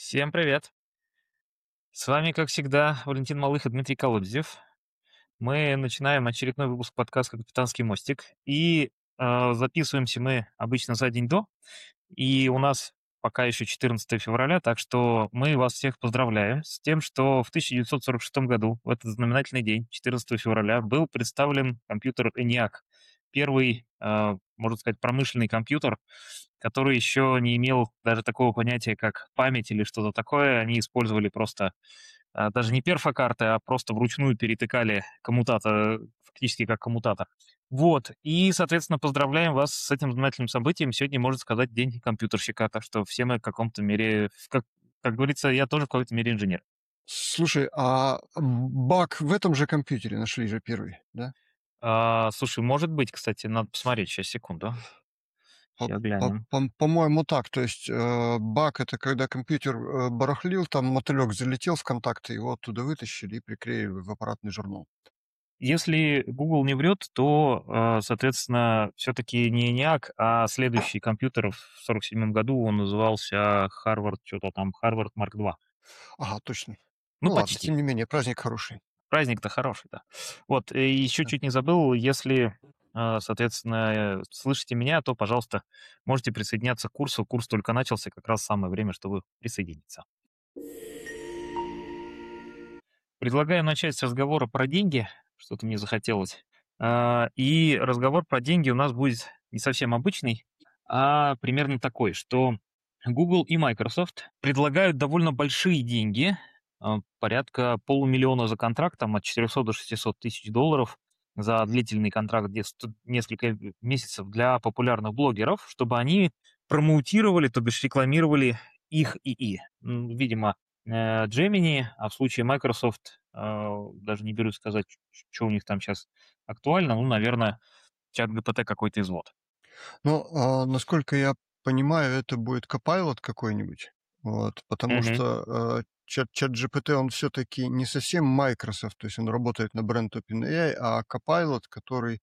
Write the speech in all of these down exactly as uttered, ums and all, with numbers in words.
Всем привет! С вами, как всегда, Валентин Малых и Дмитрий Колодезев. Мы начинаем очередной выпуск подкаста "Капитанский мостик". И, а, записываемся мы обычно за день до. И у нас пока еще четырнадцатое февраля, так что мы вас всех поздравляем с тем, что в тысяча девятьсот сорок шестом году, в этот знаменательный день, четырнадцатого февраля, был представлен компьютер ENIAC. Первый, а, можно сказать, промышленный компьютер, который еще не имел даже такого понятия, как память или что-то такое. Они использовали просто, а, даже не перфокарты, а просто вручную перетыкали коммутатор, фактически как коммутатор. Вот. И, соответственно, поздравляем вас с этим знаменательным событием. Сегодня, можно сказать, день компьютерщика, так что все мы в каком-то мере, в как как говорится, я тоже в какой-то мере инженер. Слушай, а м, баг в этом же компьютере нашли же первый, да? А, слушай, может быть, кстати, надо посмотреть. Щас, секунду. По Ща по глянем. пом по-моему, так. То есть, э, баг- это когда компьютер, э, барахлил, там мотылек залетел в контакты, его оттуда вытащили и приклеили в аппаратный журнал. Если Google не врет, то, а, соответственно, все-таки не ENIAC, а следующий компьютер в сорок седьмом году, он назывался Harvard, чё-то там, Harvard Марк два. Ага, точно. Ну, Ну ладно, почти. тем не менее, праздник хороший. Праздник-то хороший, да. Вот, и еще Да. чуть не забыл, если, а, соответственно, э, слышите меня, то, пожалуйста, можете присоединяться к курсу. Курс только начался, как раз самое время, чтобы присоединиться. Предлагаю начать с разговора про деньги, что-то мне захотелось. А, и разговор про деньги у нас будет не совсем обычный, а примерно такой, что Google и Microsoft предлагают довольно большие деньги, а, порядка полумиллиона за контракт, там от четырехсот до шестисот тысяч долларов за длительный контракт, где ст несколько э, месяцев для популярных блогеров, чтобы они промоутировали, то бишь рекламировали их ИИ. М, видимо, э, Gemini, а в случае Microsoft, а, даже не берусь сказать, чё у них там щас актуально, ну, наверно, ChatGPT какой-то из вод. Ну, а, насколько я понимаю, это будет Copilot какой-нибудь. Вот, потому Мгм. что, э, чат ChatGPT, он всё-таки не совсем Microsoft, то есть он работает на бренд OpenAI, а Copilot, который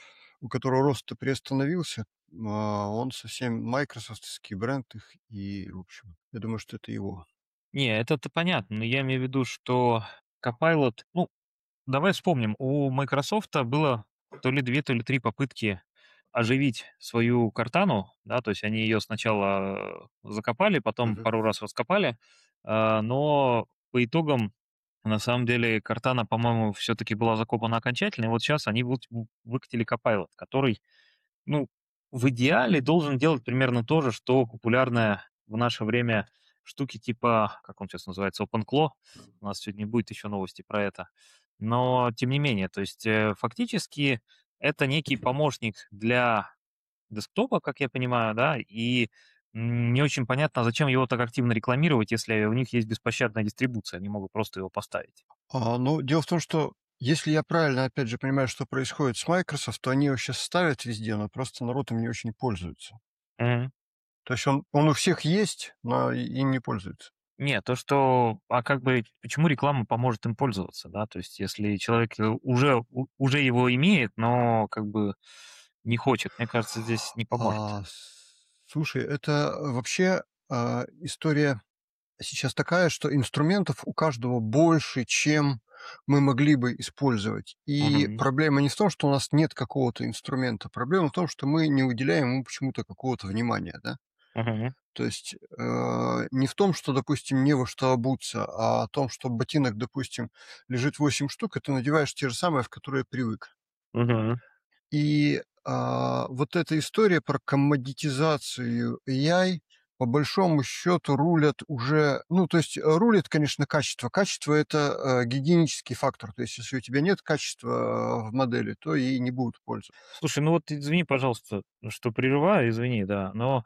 у которого рост-то приостановился, а, он совсем майкрософтовский бренд их, и, в общем, я думаю, что это его. Не, это-то понятно, но я имею в виду, что Copilot, ну, давай вспомним, у "Майкрософта" было то ли две, то ли три попытки оживить свою "Кортану", да, то есть они ее сначала закопали, потом Мгм. пару раз раскопали, а, но по итогам, на самом деле, "Кортана", по-моему, всё-таки была закопана окончательно, и вот щас они вот в выкатили Copilot, который, ну, в идеале должен делать примерно то же, что популярное в наше время штуки типа, как он щас называется, OpenClaw. У нас сегодня будет еще новости про это. Но тем не менее, то есть, э, фактически это некий помощник для десктопа, как я понимаю, да, и, м, не очень понятно, зачем его так активно рекламировать, если у них есть беспощадная дистрибуция, они могут просто его поставить. А, ну, дело в том, что если я правильно, опять же, понимаю, что происходит с Microsoft, то они его щас ставят везде, но просто народ им не очень пользуется. Мгм. То есть он он у всех есть, но и им не пользуются. Не, то, что а как бы почему реклама поможет им пользоваться, да? То есть если человек, э, уже у уже его имеет, но как бы не хочет, мне кажется, здесь не поможет. А, слушай, это вообще, а, история сейчас такая, что инструментов у каждого больше, чем мы могли бы использовать. И Мгм. проблема не в том, что у нас нет какого-то инструмента, проблема в том, что мы не уделяем ему почему-то какого-то внимания, да. Мгм. То есть, э, не в том, что, допустим, не во что обуться, а о том, что ботинок, допустим, лежит восемь штук, и ты надеваешь те же самые, в которые привык. Мгм. И, а, вот эта история про коммодитизацию AI, по большому счету, рулят уже ну, то есть, рулит, конечно, качество. Качество- это, э, гигиенический фактор. То есть если у тебя нет качества в модели, то ей не будут пользоваться. Слушай, ну вот извини, пожалуйста, что прерываю, извини, да, но,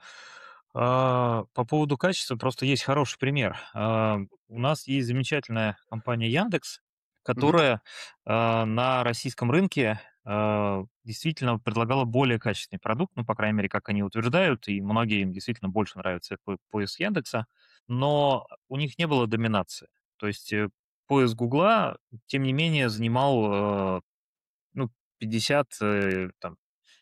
а, по поводу качества просто есть хороший пример. А, у нас есть замечательная компания "Яндекс", Мгм. которая, а, на российском рынке, а, действительно предлагала более качественный продукт, ну, по крайней мере, как они утверждают, и многим действительно больше нравится по поиск "Яндекса", но у них не было доминации. То есть, э, поиск "Гугла", тем не менее, занимал, а, ну, пятьдесят, э, там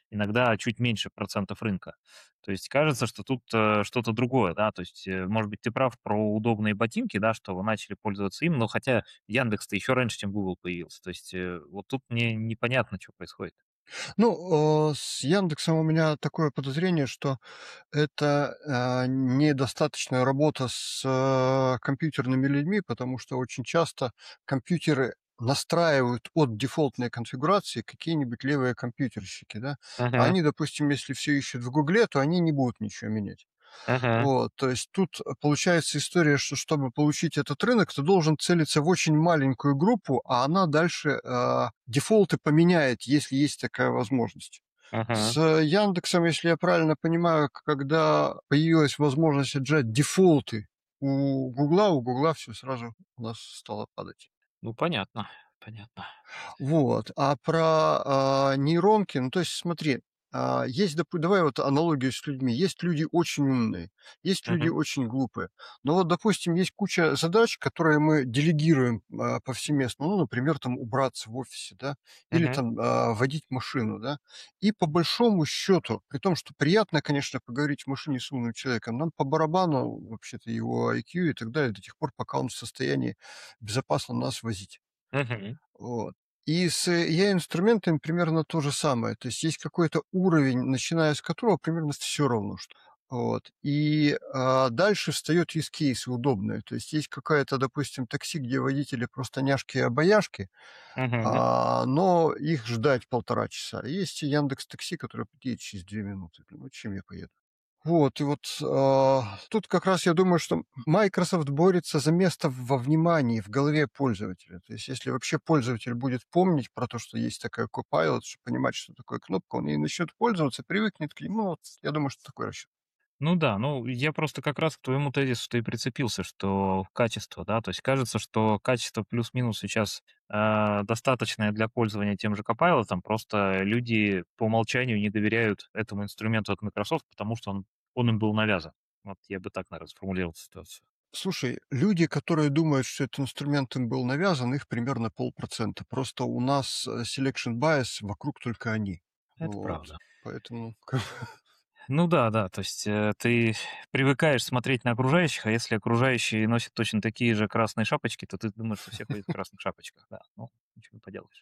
иногда чуть меньше процентов рынка. То есть кажется, что тут э, что-то другое, да, то есть, э, может быть, ты прав про удобные ботинки, да, что вы начали пользоваться им, но хотя Яндекс-то еще раньше, чем Google появился. То есть э, вот тут мне непонятно, что происходит. Ну, э, с "Яндексом" у меня такое подозрение, что это, а, недостаточная работа с, э, компьютерными людьми, потому что очень часто компьютеры настраивают от дефолтной конфигурации какие-нибудь левые компьютерщики, да. А Ага, они, допустим, если все ищут в "Гугле", то они не будут ничего менять. ага, Вот, то есть тут, э, получается история, что чтобы получить этот рынок, ты должен целиться в очень маленькую группу, а она дальше, а, дефолты поменяет, если есть такая возможность. С ага. "Яндексом", если я правильно понимаю, к когда появилась возможность отжать дефолты у "Гугла", у "Гугла" все сразу у нас стало падать. Ну, понятно, понятно. Вот. А про, а, нейронки, ну, то есть смотри, а, есть, допу давай вот аналогию с людьми. Есть люди очень умные, есть люди Мгм, очень глупые. Но вот, допустим, есть куча задач, которые мы делегируем, а, повсеместно. Ну, например, там убраться в офисе, да, или мгм, там, а, водить машину, да. И по большому счету, при том, что приятно, конечно, поговорить в машине с умным человеком, нам по барабану вообще-то его I Q и так далее до тех пор, пока он в состоянии безопасно нас возить. мгм, Вот. И с A I-инструментами примерно то же самое. То есть есть какой-то уровень, начиная с которого примерно все равно что. Вот. И, а, дальше встает use кейсы удобные. То есть есть какая-то, допустим, такси, где водители просто няшки и обаяшки, мгм. а, но их ждать полтора часа. Есть и "Яндекс.Такси", который приедет через две минуты. Ну, чем я поеду? Вот, и вот, а, тут как раз я думаю, что Microsoft борется за место во внимании, в голове пользователя. То есть если вообще пользователь будет помнить про то, что есть такая Copilot, чтобы понимать, что такое кнопка, он ей начнет пользоваться, привыкнет к ней. Ну, вот я думаю, что такой расчет. Ну да, ну я просто как раз к твоему тезису-то и прицепился, что качество, да, то есть кажется, что качество плюс-минус сейчас э, достаточное для пользования тем же Copilot, просто люди по умолчанию не доверяют этому инструменту от Microsoft, потому что он, он им был навязан. Вот я бы так, наверное, сформулировал ситуацию. Слушай, люди, которые думают, что этот инструмент им был навязан, их примерно полпроцента. Просто у нас э, selection bias, вокруг только они. Это Вот. правда. Поэтому Ну да, да, то есть э, ты привыкаешь смотреть на окружающих, а если окружающие носят точно такие же красные шапочки, то ты думаешь, что все ходят в красных шапочках, да, ну, ничего не поделаешь.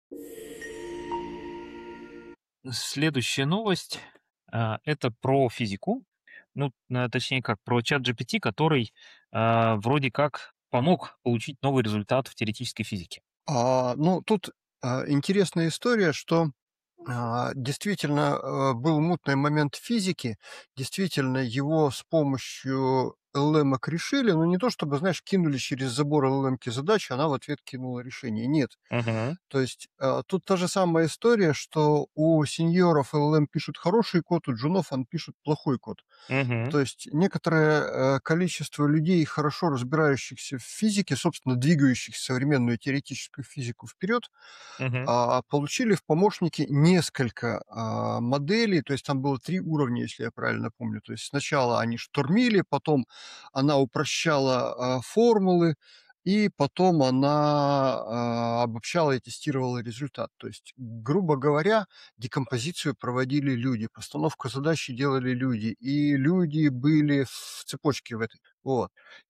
Следующая новость, а, это про физику. Ну, э, точнее как, про чат G P T, который, а, вроде как помог получить новый результат в теоретической физике. А, ну, тут, а, интересная история, что, а, действительно, э, был мутный момент физики. Действительно, его с помощью L L M-ок решили, но не то чтобы, знаешь, кинули через забор L L M-ки задачу, она в ответ кинула решение. Нет. Мгм, То есть, а, тут та же самая история, что у сеньоров L L M пишут хороший код, у джунов он пишет плохой код. мгм, То есть некоторое, э, количество людей, хорошо разбирающихся в физике, собственно, двигающих современную теоретическую физику вперед, мгм, а, получили в помощники несколько, а, моделей. То есть там было три уровня, если я правильно помню. То есть сначала они штурмили, потом она упрощала, а, формулы, и потом она, а, обобщала и тестировала результат. То есть, грубо говоря, декомпозицию проводили люди, постановку задачи делали люди, и люди были в цепочке в этой. Вот.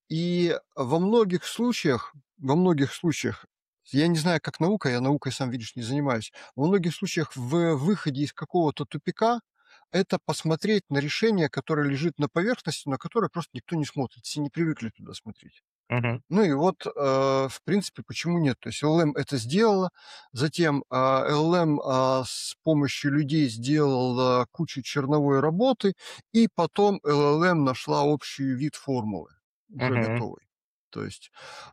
И во многих случаях во многих случаях я не знаю, как наука, я наукой, сам видишь, не занимаюсь. Во многих случаях в выходе из какого-то тупика это посмотреть на решение, которое лежит на поверхности, на которое просто никто не смотрит, все не привыкли туда смотреть. мгм, Ну и вот, э, в принципе, почему нет? То есть L L M это сделала, затем, а, L L M, а, с помощью людей сделала кучу черновой работы, и потом L L M нашла общий вид формулы, уже мгм. готовый. То есть,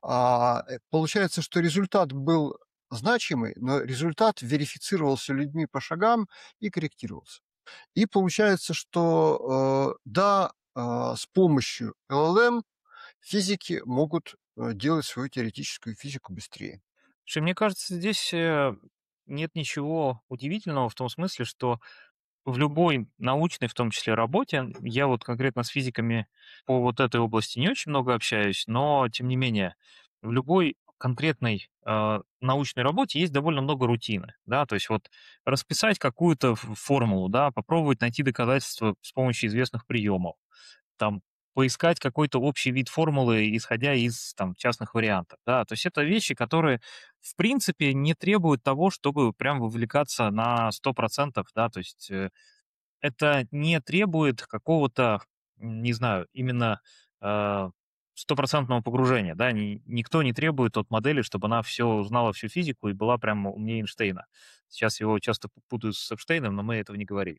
а, э, получается, что результат был значимый, но результат верифицировался людьми по шагам и корректировался. И получается, что, э, да, а, с помощью L L M физики могут, э, делать свою теоретическую физику быстрее. Слушай, мне кажется, здесь э, нет ничего удивительного в том смысле, что в любой научной, в том числе, работе, я вот конкретно с физиками по вот этой области не очень много общаюсь, но тем не менее, в любой конкретной, а, научной работе есть довольно много рутины, да. То есть вот расписать какую-то ф формулу, да, попробовать найти доказательства с помощью известных приемов, там поискать какой-то общий вид формулы, исходя из, там, частных вариантов, да. То есть это вещи, которые, в принципе, не требуют того, чтобы прям вовлекаться на сто процентов, да. То есть, э, это не требует какого-то, м, не знаю, именно, а, стопроцентного погружения, да. Ни никто не требует от модели, чтобы она всё знала, всю физику и была прям умнее Эйнштейна. Сейчас его часто п путают с Эпштейном, но мы этого не говорили.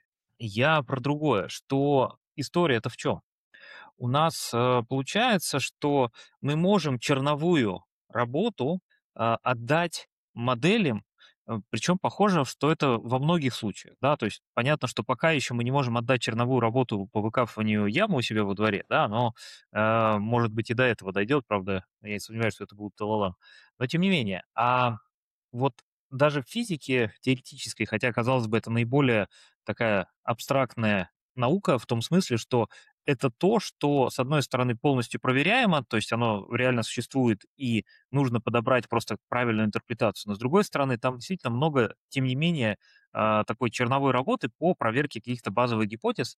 Я про другое, что история-то в чём? У нас, э, получается, что мы можем черновую работу, а, отдать моделям, э, причем похоже, что это во многих случаях, да. То есть понятно, что пока еще мы не можем отдать черновую работу по выкапыванию ямы у себя во дворе, да, но, а, может быть, и до этого дойдет. Правда, я сомневаюсь, что это будет та-ла-ла. Но тем не менее, а вот даже в физике теоретической, хотя, казалось бы, это наиболее такая абстрактная наука в том смысле, что это то, что, с одной стороны, полностью проверяемо, то есть оно реально существует и нужно подобрать просто правильную интерпретацию, но, с другой стороны, там действительно много, тем не менее, а, такой черновой работы по проверке каких-то базовых гипотез.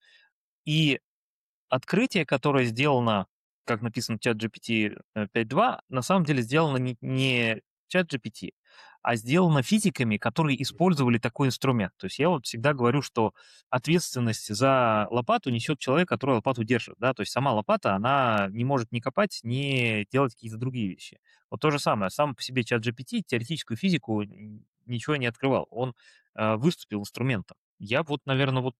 И открытие, которое сделано, как написано в ChatGPT, э, пять два, на самом деле сделано не не ChatGPT, а сделано физиками, которые использовали такой инструмент. То есть я вот всегда говорю, что ответственность за лопату несет человек, который лопату держит, да. То есть сама лопата, она не может ни копать, ни делать какие-то другие вещи. Вот то же самое. Сам по себе ChatGPT теоретическую физику н ничего не открывал. Он, а, выступил инструментом. Я вот, наверно, вот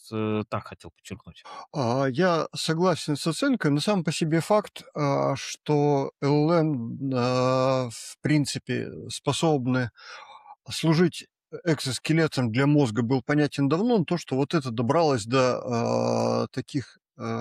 с так хотел подчеркнуть. А, я согласен с оценкой, но сам по себе факт, а, что ЛЛМ, а, в принципе, способны служить экзоскелетом для мозга, был понятен давно. Но то, что вот это добралось до, а, таких,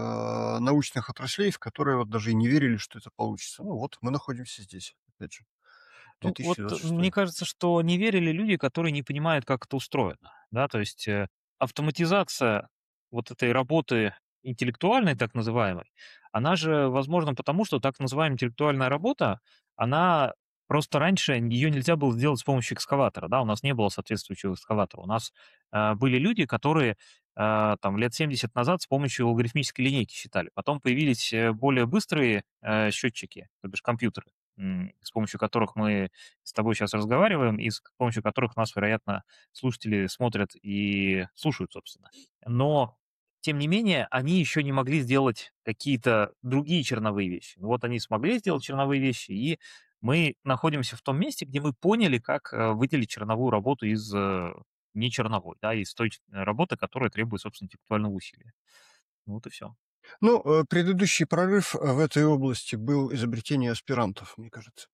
а, научных отраслей, в которые вот даже и не верили, что это получится. Ну вот, мы находимся здесь, опять же, две Ну вот, тысячи двадцать мне шестой. кажется, что не верили люди, которые не понимают, как это устроено, да. То есть, э, автоматизация вот этой работы интеллектуальной, так называемой, она же возможна потому, что так называемая интеллектуальная работа, она просто раньше ее нельзя было сделать с помощью экскаватора, да. У нас не было соответствующего экскаватора. У нас, а, были люди, которые, а, там лет семьдесят назад с помощью логарифмической линейки считали. Потом появились, э, более быстрые, э, счетчики, то бишь компьютеры, м, с помощью которых мы с тобой щас разговариваем и с помощью которых нас, вероятно, слушатели смотрят и слушают, собственно. Но, тем не менее, они еще не могли сделать какие-то другие черновые вещи. Вот они смогли сделать черновые вещи, и мы находимся в том месте, где мы поняли, как, э, выделить черновую работу из, э, нечерновой, да, из той ч работы, которая требует, собственно, интеллектуального усилия. Вот и всё. Ну, э, предыдущий прорыв, э, в этой области был изобретение аспирантов, мне кажется.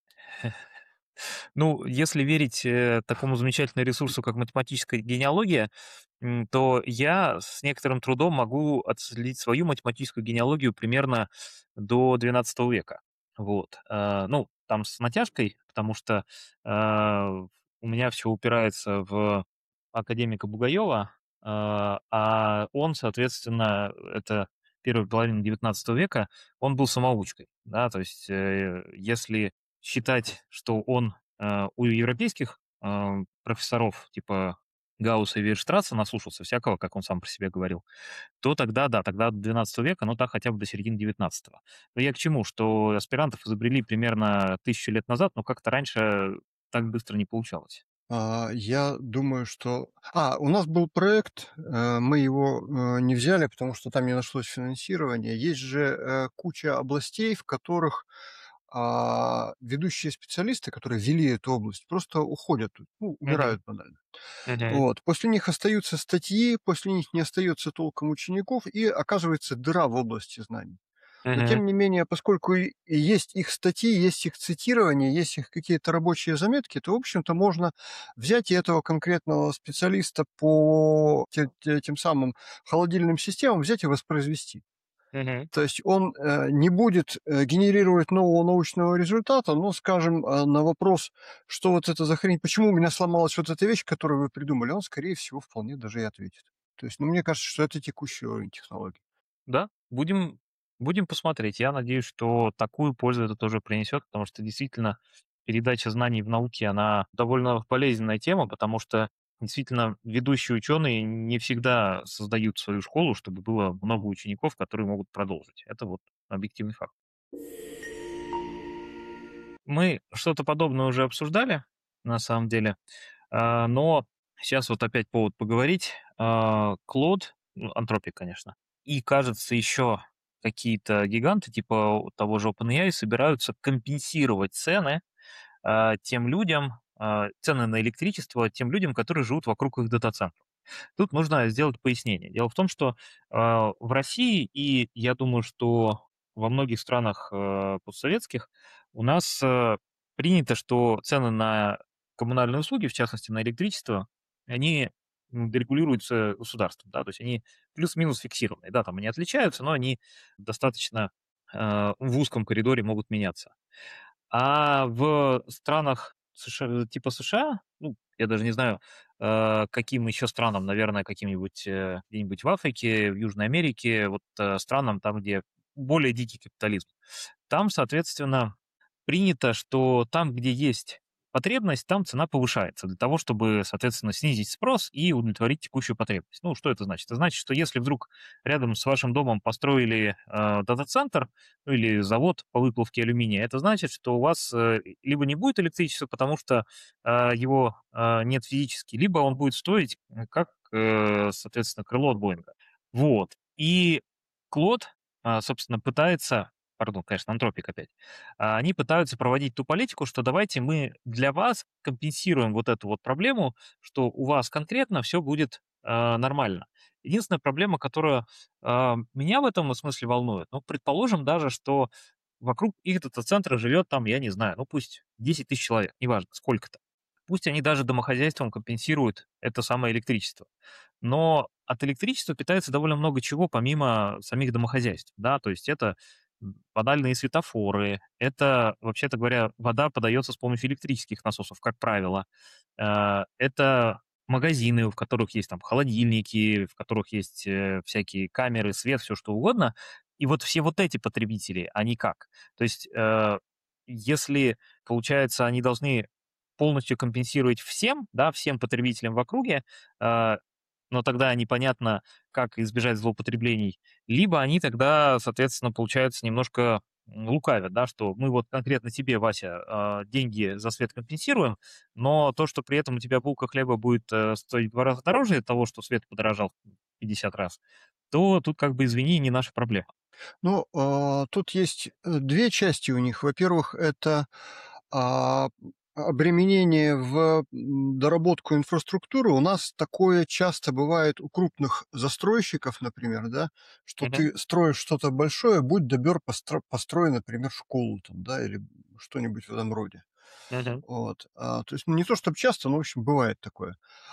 Ну, если верить, э, такому замечательному ресурсу, как математическая генеалогия, м, то я с некоторым трудом могу отследить свою математическую генеалогию примерно до двенадцатого века. Вот. А, ну, там с натяжкой, потому что, а, у меня всё упирается в академика Бугаева, а, а он, соответственно, это первая половина девятнадцатого века, он был самоучкой, да. То есть, э, если считать, что он, а, у европейских, а, профессоров типа Гаусса и Вейерштрасса наслушался всякого, как он сам про себя говорил, то тогда да, тогда до двенадцатого века, ну так хотя бы до середины девятнадцатого. Но я к чему? Что аспирантов изобрели примерно тысячу лет назад, но как-то раньше так быстро не получалось. А, я думаю, что А, у нас был проект, э, мы его, э, не взяли, потому что там не нашлось финансирования. Есть же, э, куча областей, в которых, а, ведущие специалисты, которые вели эту область, просто уходят, ну, Мгм. умирают банально. Мгм. Вот. После них остаются статьи, после них не остается толком учеников, и оказывается дыра в области знаний. Но Мгм. тем не менее, поскольку и есть их статьи, есть их цитирования, есть их какие-то рабочие заметки, то, в общем-то, можно взять и этого конкретного специалиста по те те тем самым холодильным системам взять и воспроизвести. Мгм. То есть он, э, не будет, э, генерировать нового научного результата, но, скажем, а, на вопрос: "Что вот это за хрень? Почему у меня сломалась вот эта вещь, которую вы придумали?" Он, скорее всего, вполне даже и ответит. То есть, ну, мне кажется, что это текущий уровень технологий. Да, будем будем посмотреть. Я надеюсь, что такую пользу это тоже принесет, потому что действительно передача знаний в науке, она довольно болезненная тема, потому что действительно ведущие ученые не всегда создают свою школу, чтобы было много учеников, которые могут продолжить. Это вот объективный факт. Мы что-то подобное уже обсуждали, на самом деле, а, но сейчас вот опять повод поговорить. А, Клод, ну, Антропик, конечно, и, кажется, еще какие-то гиганты типа того же OpenAI собираются компенсировать цены а, тем людям, а, цены на электричество тем людям, которые живут вокруг их дата-центров. Тут нужно сделать пояснение. Дело в том, что а, в России и, я думаю, что во многих странах э, постсоветских у нас э, принято, что цены на коммунальные услуги, в частности на электричество, они м, регулируются государством, да, то есть они плюс-минус фиксированные, да, там они отличаются, но они достаточно э, в узком коридоре могут меняться. А в странах США, типа США, ну, я даже не знаю, э, каким еще странам, наверное, каким-нибудь, э, где-нибудь в Африке, в Южной Америке, вот, э, странам, там, где более дикий капитализм. Там, соответственно, принято, что там, где есть потребность, там цена повышается для того, чтобы, соответственно, снизить спрос и удовлетворить текущую потребность. Ну, что это значит? Это значит, что если вдруг рядом с вашим домом построили э, дата-центр, ну, или завод по выплавке алюминия, это значит, что у вас э, либо не будет электричества, потому что э, его э, нет физически, либо он будет стоить э, как, э, соответственно, крыло от Боинга. Вот. И Клод, а, собственно, пытается, пардон, конечно, Антропик опять, а, они пытаются проводить ту политику, что давайте мы для вас компенсируем вот эту вот проблему, что у вас конкретно все будет а, нормально. Единственная проблема, которая а, меня в этом смысле волнует, ну, предположим даже, что вокруг их дата-центра живет там, я не знаю, ну, пусть десять тысяч человек, неважно, сколько-то. Пусть они даже домохозяйством компенсируют это самое электричество. Но от электричества питается довольно много чего, помимо самих домохозяйств, да, то есть это м, подальные светофоры, это, вообще-то говоря, вода подается с помощью электрических насосов, как правило. Э, Это магазины, в которых есть там холодильники, в которых есть э, всякие камеры, свет, все что угодно. И вот все вот эти потребители, они как? То есть, э, если, получается, они должны полностью компенсировать всем, да, всем потребителям в округе, э, но тогда непонятно, как избежать злоупотреблений. Либо они тогда, соответственно, получается, немножко м, лукавят, да, что мы вот конкретно тебе, Вася, а, деньги за свет компенсируем, но то, что при этом у тебя булка хлеба будет э, стоить в два раза дороже того, что свет подорожал в пятьдесят раз, то тут как бы, извини, не наша проблема. Ну, а, тут есть, э, две части у них. Во-первых, это, а, обременение в, м, доработку инфраструктуры. У нас такое часто бывает у крупных застройщиков, например, да, что Мгм, ты строишь что-то большое, будь добер, постро построй, например, школу там, да, или что-нибудь в этом роде. мгм, Вот, а, то есть, ну, не то чтобы часто, но, в общем, бывает такое,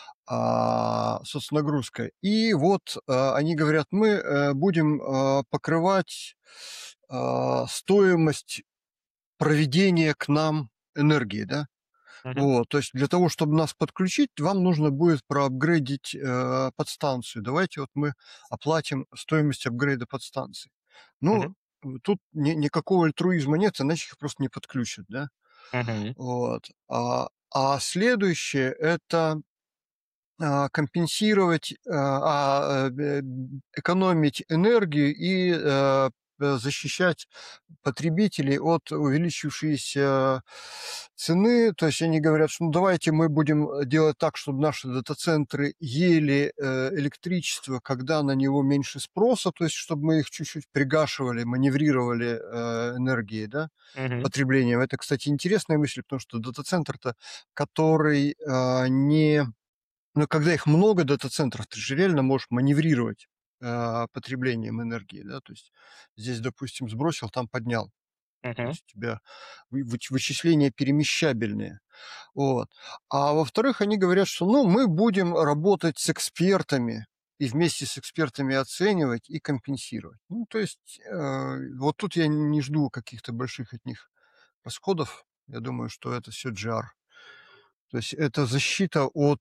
а, соцнагрузка. И вот, а, они говорят: "Мы, э, будем, а, покрывать, а, стоимость проведения к нам энергии", да. мгм, Вот, то есть для того, чтобы нас подключить, вам нужно будет проапгрейдить, э, подстанцию. Давайте вот мы оплатим стоимость апгрейда подстанции. Ну, мгм, тут ни никакого альтруизма нет, иначе их просто не подключат, да. мгм, Вот. А, а следующее — это, а, компенсировать, а, а, э, экономить энергию и, э, э, защищать потребителей от увеличившейся цены. То есть они говорят, что ну давайте мы будем э, делать так, чтобы наши дата-центры ели э, электричество, когда на него меньше спроса, то есть чтобы мы их чуть-чуть пригашивали, маневрировали э, энергией, да, мгм, потреблением. Это, кстати, интересная мысль, потому что дата-центр-то, который а, не но когда их много дата-центров, ты же реально можешь маневрировать, а, потреблением энергии, да. То есть здесь, допустим, сбросил, там поднял. То мгм, есть у тебя вы выч вычисления перемещабельные. Вот. А во-вторых, они говорят, что, ну, мы будем работать с экспертами и вместе с экспертами оценивать и компенсировать. Ну, то есть, э, вот тут я не жду каких-то больших от них расходов. Я думаю, что это все джи ар. То есть это защита от,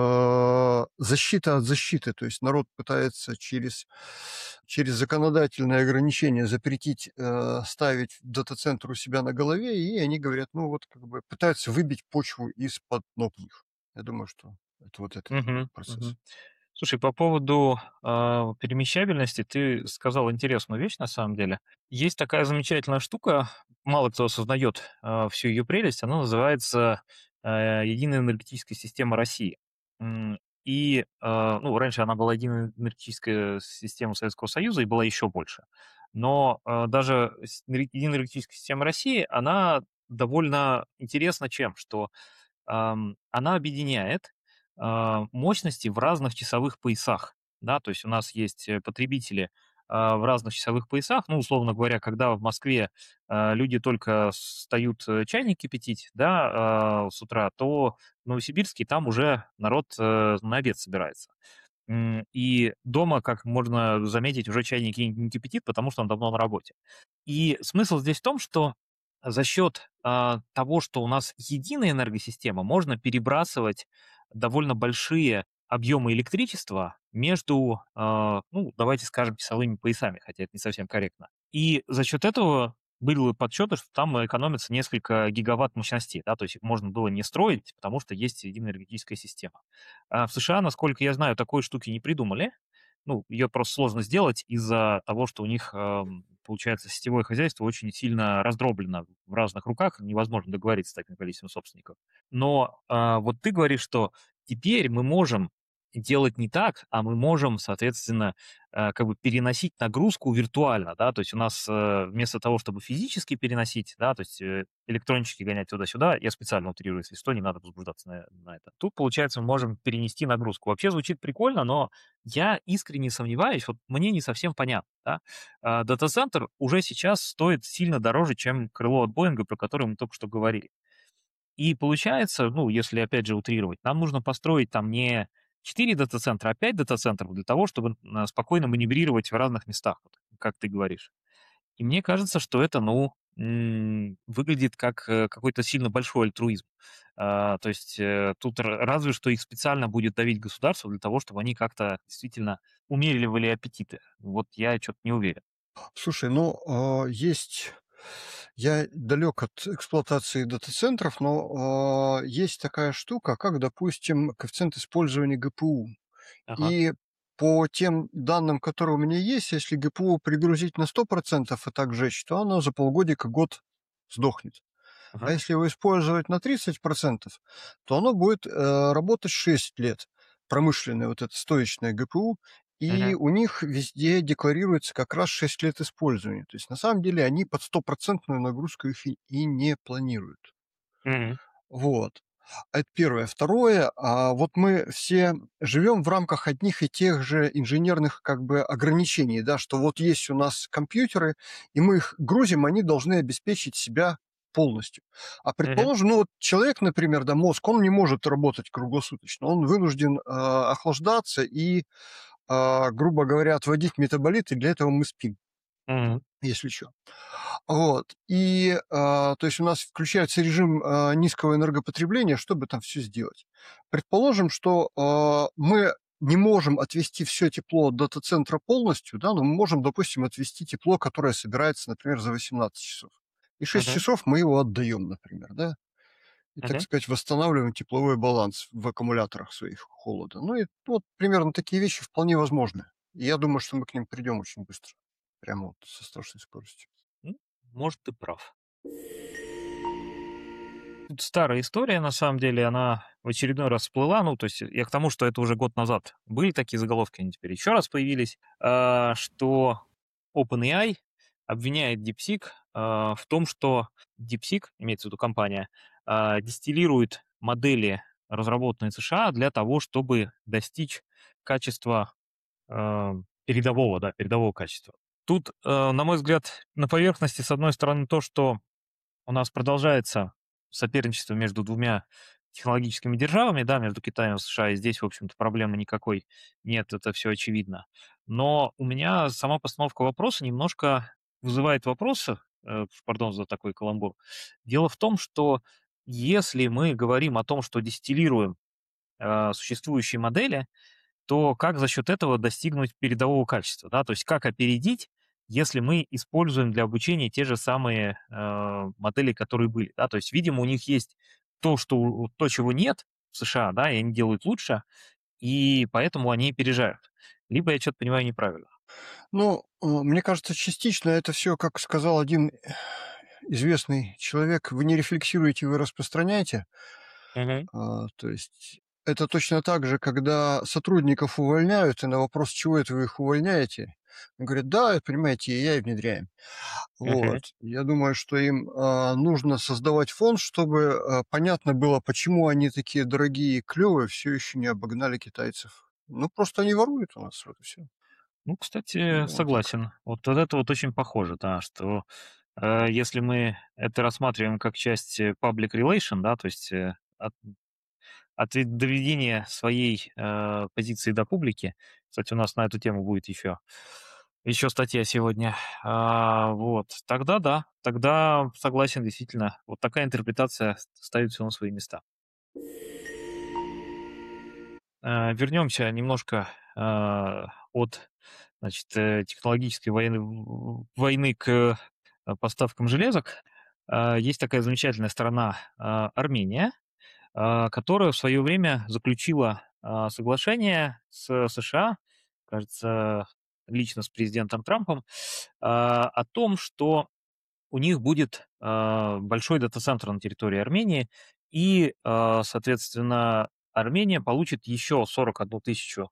э, защита от защиты. То есть народ пытается через через законодательные ограничения запретить, э, ставить дата-центр у себя на голове, и они говорят, ну вот как бы пытаются выбить почву из-под ног них. Я думаю, что это вот этот Мгм, процесс. мгм. Слушай, по поводу, а, перемещабельности ты сказал интересную вещь на самом деле. Есть такая замечательная штука, мало кто осознает, а, всю ее прелесть. Она называется, а, единая энергетическая система России. М, и, а, ну, раньше она была единая энергетическая система Советского Союза и была еще больше. Но, а, даже с энер единая энергетическая система России, она довольно интересна чем? Что, ам, она объединяет, а, мощности в разных часовых поясах. Да, то есть у нас есть, э, потребители, а, в разных часовых поясах. Ну, условно говоря, когда в Москве, а, люди только встают, э, чайник кипятить, да, а, с утра, то в Новосибирске там уже народ, э, на обед собирается. М, и дома, как можно заметить, уже чайник не не кипятит, потому что он давно на работе. И смысл здесь в том, что за счет, а, того, что у нас единая энергосистема, можно перебрасывать довольно большие объемы электричества между, а, ну, давайте скажем, часовыми поясами, хотя это не совсем корректно. И за счет этого были подсчеты, что там экономится несколько гигаватт мощностей, да, то есть их можно было не строить, потому что есть единая энергетическая система. А в США, насколько я знаю, такой штуки не придумали. Ну, ее просто сложно сделать из-за того, что у них, ам, получается, сетевое хозяйство очень сильно раздроблено в разных руках, невозможно договориться с таким количеством собственников. Но, а, вот ты говоришь, что теперь мы можем делать не так, а мы можем, соответственно, а, как бы переносить нагрузку виртуально, да, то есть у нас, э, вместо того, чтобы физически переносить, да, то есть, э, электрончики гонять туда-сюда, я специально утрирую, если что, не надо возбуждаться на на это. Тут, получается, мы можем перенести нагрузку. Вообще звучит прикольно, но я искренне сомневаюсь, вот мне не совсем понятно, да. А, дата-центр уже сейчас стоит сильно дороже, чем крыло от Боинга, про которое мы только что говорили. И получается, ну, если опять же утрировать, нам нужно построить там не четыре дата-центра, а пять дата-центров для того, чтобы, м, спокойно маневрировать в разных местах, вот как ты говоришь. И мне кажется, что это, ну, м, выглядит как, э, какой-то сильно большой альтруизм. А, то есть, э, тут р разве что их специально будет давить государство для того, чтобы они как-то действительно умеривали аппетиты. Вот я чё-то не уверен. Слушай, ну, а, есть я далек от эксплуатации дата-центров, но, а, есть такая штука, как, допустим, коэффициент использования ГПУ. Ага, И по тем данным, которые у меня есть, если ГПУ пригрузить на сто процентов и так жечь, то оно за полгодика, год сдохнет. А ага, если его использовать на тридцать процентов, то оно будет, э, работать шесть лет. Промышленное вот это стоечное ГПУ, и мгм, у них везде декларируется как раз шесть лет использования. То есть на самом деле они под стопроцентную нагрузку их и и не планируют. мгм, Вот. Это первое. Второе, а, вот мы все живем в рамках одних и тех же инженерных как бы ограничений, да, что вот есть у нас компьютеры, и мы их грузим, они должны обеспечить себя полностью. А мгм, предположим, ну вот человек, например, да, мозг, он не может работать круглосуточно, он вынужден а, охлаждаться и, а, грубо говоря, отводить метаболиты, для этого мы спим, мгм, если что. Вот. И, а, то есть у нас включается режим, а, низкого энергопотребления, чтобы там все сделать. Предположим, что, а, мы не можем отвести все тепло от дата-центра полностью, да, но мы можем, допустим, отвести тепло, которое собирается, например, за восемнадцать часов. И шесть мгм, часов мы его отдаем, например, да, и, так мгм. сказать, восстанавливаем тепловой баланс в аккумуляторах своих холода. Ну и вот примерно такие вещи вполне возможны. И я думаю, что мы к ним придем очень быстро, прямо вот со страшной скоростью. М, может, ты прав. Тут старая история, на самом деле, она в очередной раз всплыла. Ну, то есть я к тому, что это уже год назад были такие заголовки, они теперь еще раз появились, а, что OpenAI обвиняет DeepSeek а, в том, что DeepSeek, имеется в виду компания, а, дистиллирует модели, разработанные в США, для того, чтобы достичь качества а, передового, да, передового качества. Тут, э, на мой взгляд, на поверхности, с одной стороны, то, что у нас продолжается соперничество между двумя технологическими державами, да, между Китаем и США, и здесь, в общем-то, проблемы никакой нет, это все очевидно. Но у меня сама постановка вопроса немножко вызывает вопросы, э, пардон за такой каламбур. Дело в том, что если мы говорим о том, что дистиллируем, а, существующие модели, то как за счет этого достигнуть передового качества, да? То есть как опередить, если мы используем для обучения те же самые, а, модели, которые были, да? То есть, видимо, у них есть то, что у то, чего нет в США, да, и они делают лучше, и поэтому они опережают. Либо я чё-то понимаю неправильно. Ну, э, мне кажется, частично это все, как сказал один известный человек: "Вы не рефлексируете, вы распространяете". Мгм. А, то есть это точно так же, когда сотрудников увольняют, и на вопрос: "Чего это вы их увольняете?" Говорят: "Да, понимаете, A I внедряем". Мгм. Вот. Я думаю, что им, а, нужно создавать фонд, чтобы, а, понятно было, почему они такие дорогие и клёвые, всё еще не обогнали китайцев. Ну, просто они воруют у нас, вот и всё. Ну, кстати, Вот так. согласен. Вот от это вот очень похоже, да, что, э, если мы это рассматриваем как часть, э, public relation, да, то есть, э, от от ведь доведения своей, э, позиции до публики. Кстати, у нас на эту тему будет еще еще статья сегодня. А, вот, тогда да, тогда согласен, действительно, вот такая интерпретация ст ставит всё на свои места. Э, вернемся немножко, а, от, значит, э, технологической военной в войны к, э, поставкам железок. А, есть такая замечательная страна, а, Армения, а, которая в свое время заключила, а, соглашение с США, кажется, лично с президентом Трампом, а, о том, что у них будет, а, большой дата-центр на территории Армении, и, а, соответственно, Армения получит еще сорок одну тысячу,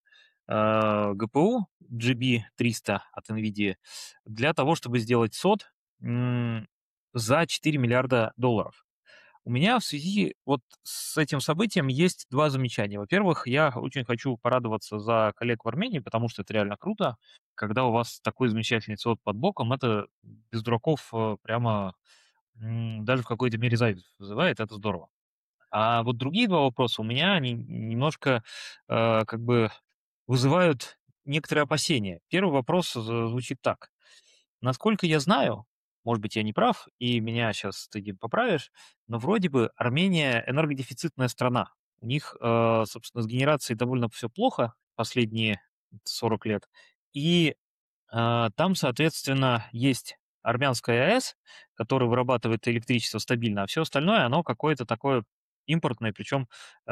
а, ГПУ GB300 от NVIDIA для того, чтобы сделать сот, м, за четыре миллиарда долларов. У меня в связи вот с этим событием есть два замечания. Во-первых, я очень хочу порадоваться за коллег в Армении, потому что это реально круто, когда у вас такой замечательный сот под боком. Это без дураков, э, прямо, м, даже в какой-то мере зависть вызывает, это здорово. А вот другие два вопроса у меня, они немножко, э, как бы вызывают некоторые опасения. Первый вопрос з звучит так: насколько я знаю, может быть, я не прав, и меня щас ты, Дим, поправишь, но вроде бы Армения энергодефицитная страна. У них, э, собственно, с генерацией довольно всё плохо последние сорок лет, и, а, там, соответственно, есть армянская АЭС, которая вырабатывает электричество стабильно, а всё остальное, оно какое-то такое импортное, причем,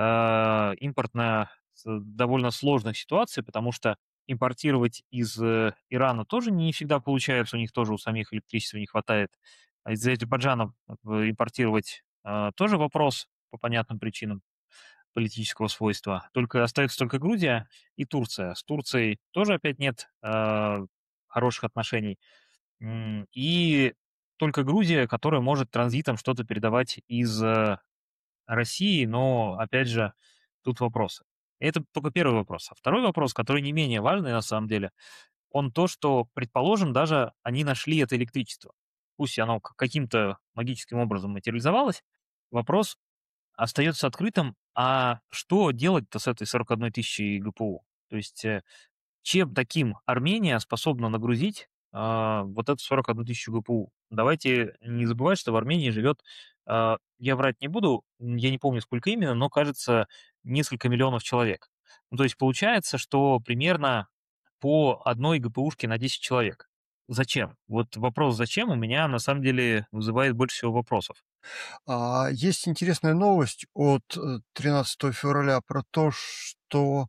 а, импортное с довольно сложных ситуаций, потому что импортировать из, э, Ирана тоже не всегда получается, у них тоже у самих электричества не хватает. А из Азербайджана в импортировать, а, тоже вопрос по понятным причинам политического свойства. Только остается только Грузия и Турция. С Турцией тоже опять нет, а, хороших отношений. М, и только Грузия, которая может транзитом что-то передавать из, э, России, но, опять же, тут вопросы. Это тока первый вопрос. А второй вопрос, который не менее важный на самом деле, он то, что, предположим, даже они нашли это электричество. Пусть оно к каким-то магическим образом материализовалось, вопрос остается открытым: а что делать-то с этой сорок одной тысячей ГПУ? То есть, э, чем таким Армения способна нагрузить, а, вот эту сорок одну тысячу ГПУ? Давайте не забывать, что в Армении живет, а, я врать не буду, м, я не помню, сколько именно, но, кажется, несколько миллионов человек. Ну, то есть получается, что примерно по одной ГПУшке на десять человек. Зачем? Вот вопрос "зачем" у меня на самом деле вызывает больше всего вопросов. А, есть интересная новость от, э, тринадцатого февраля про то, что,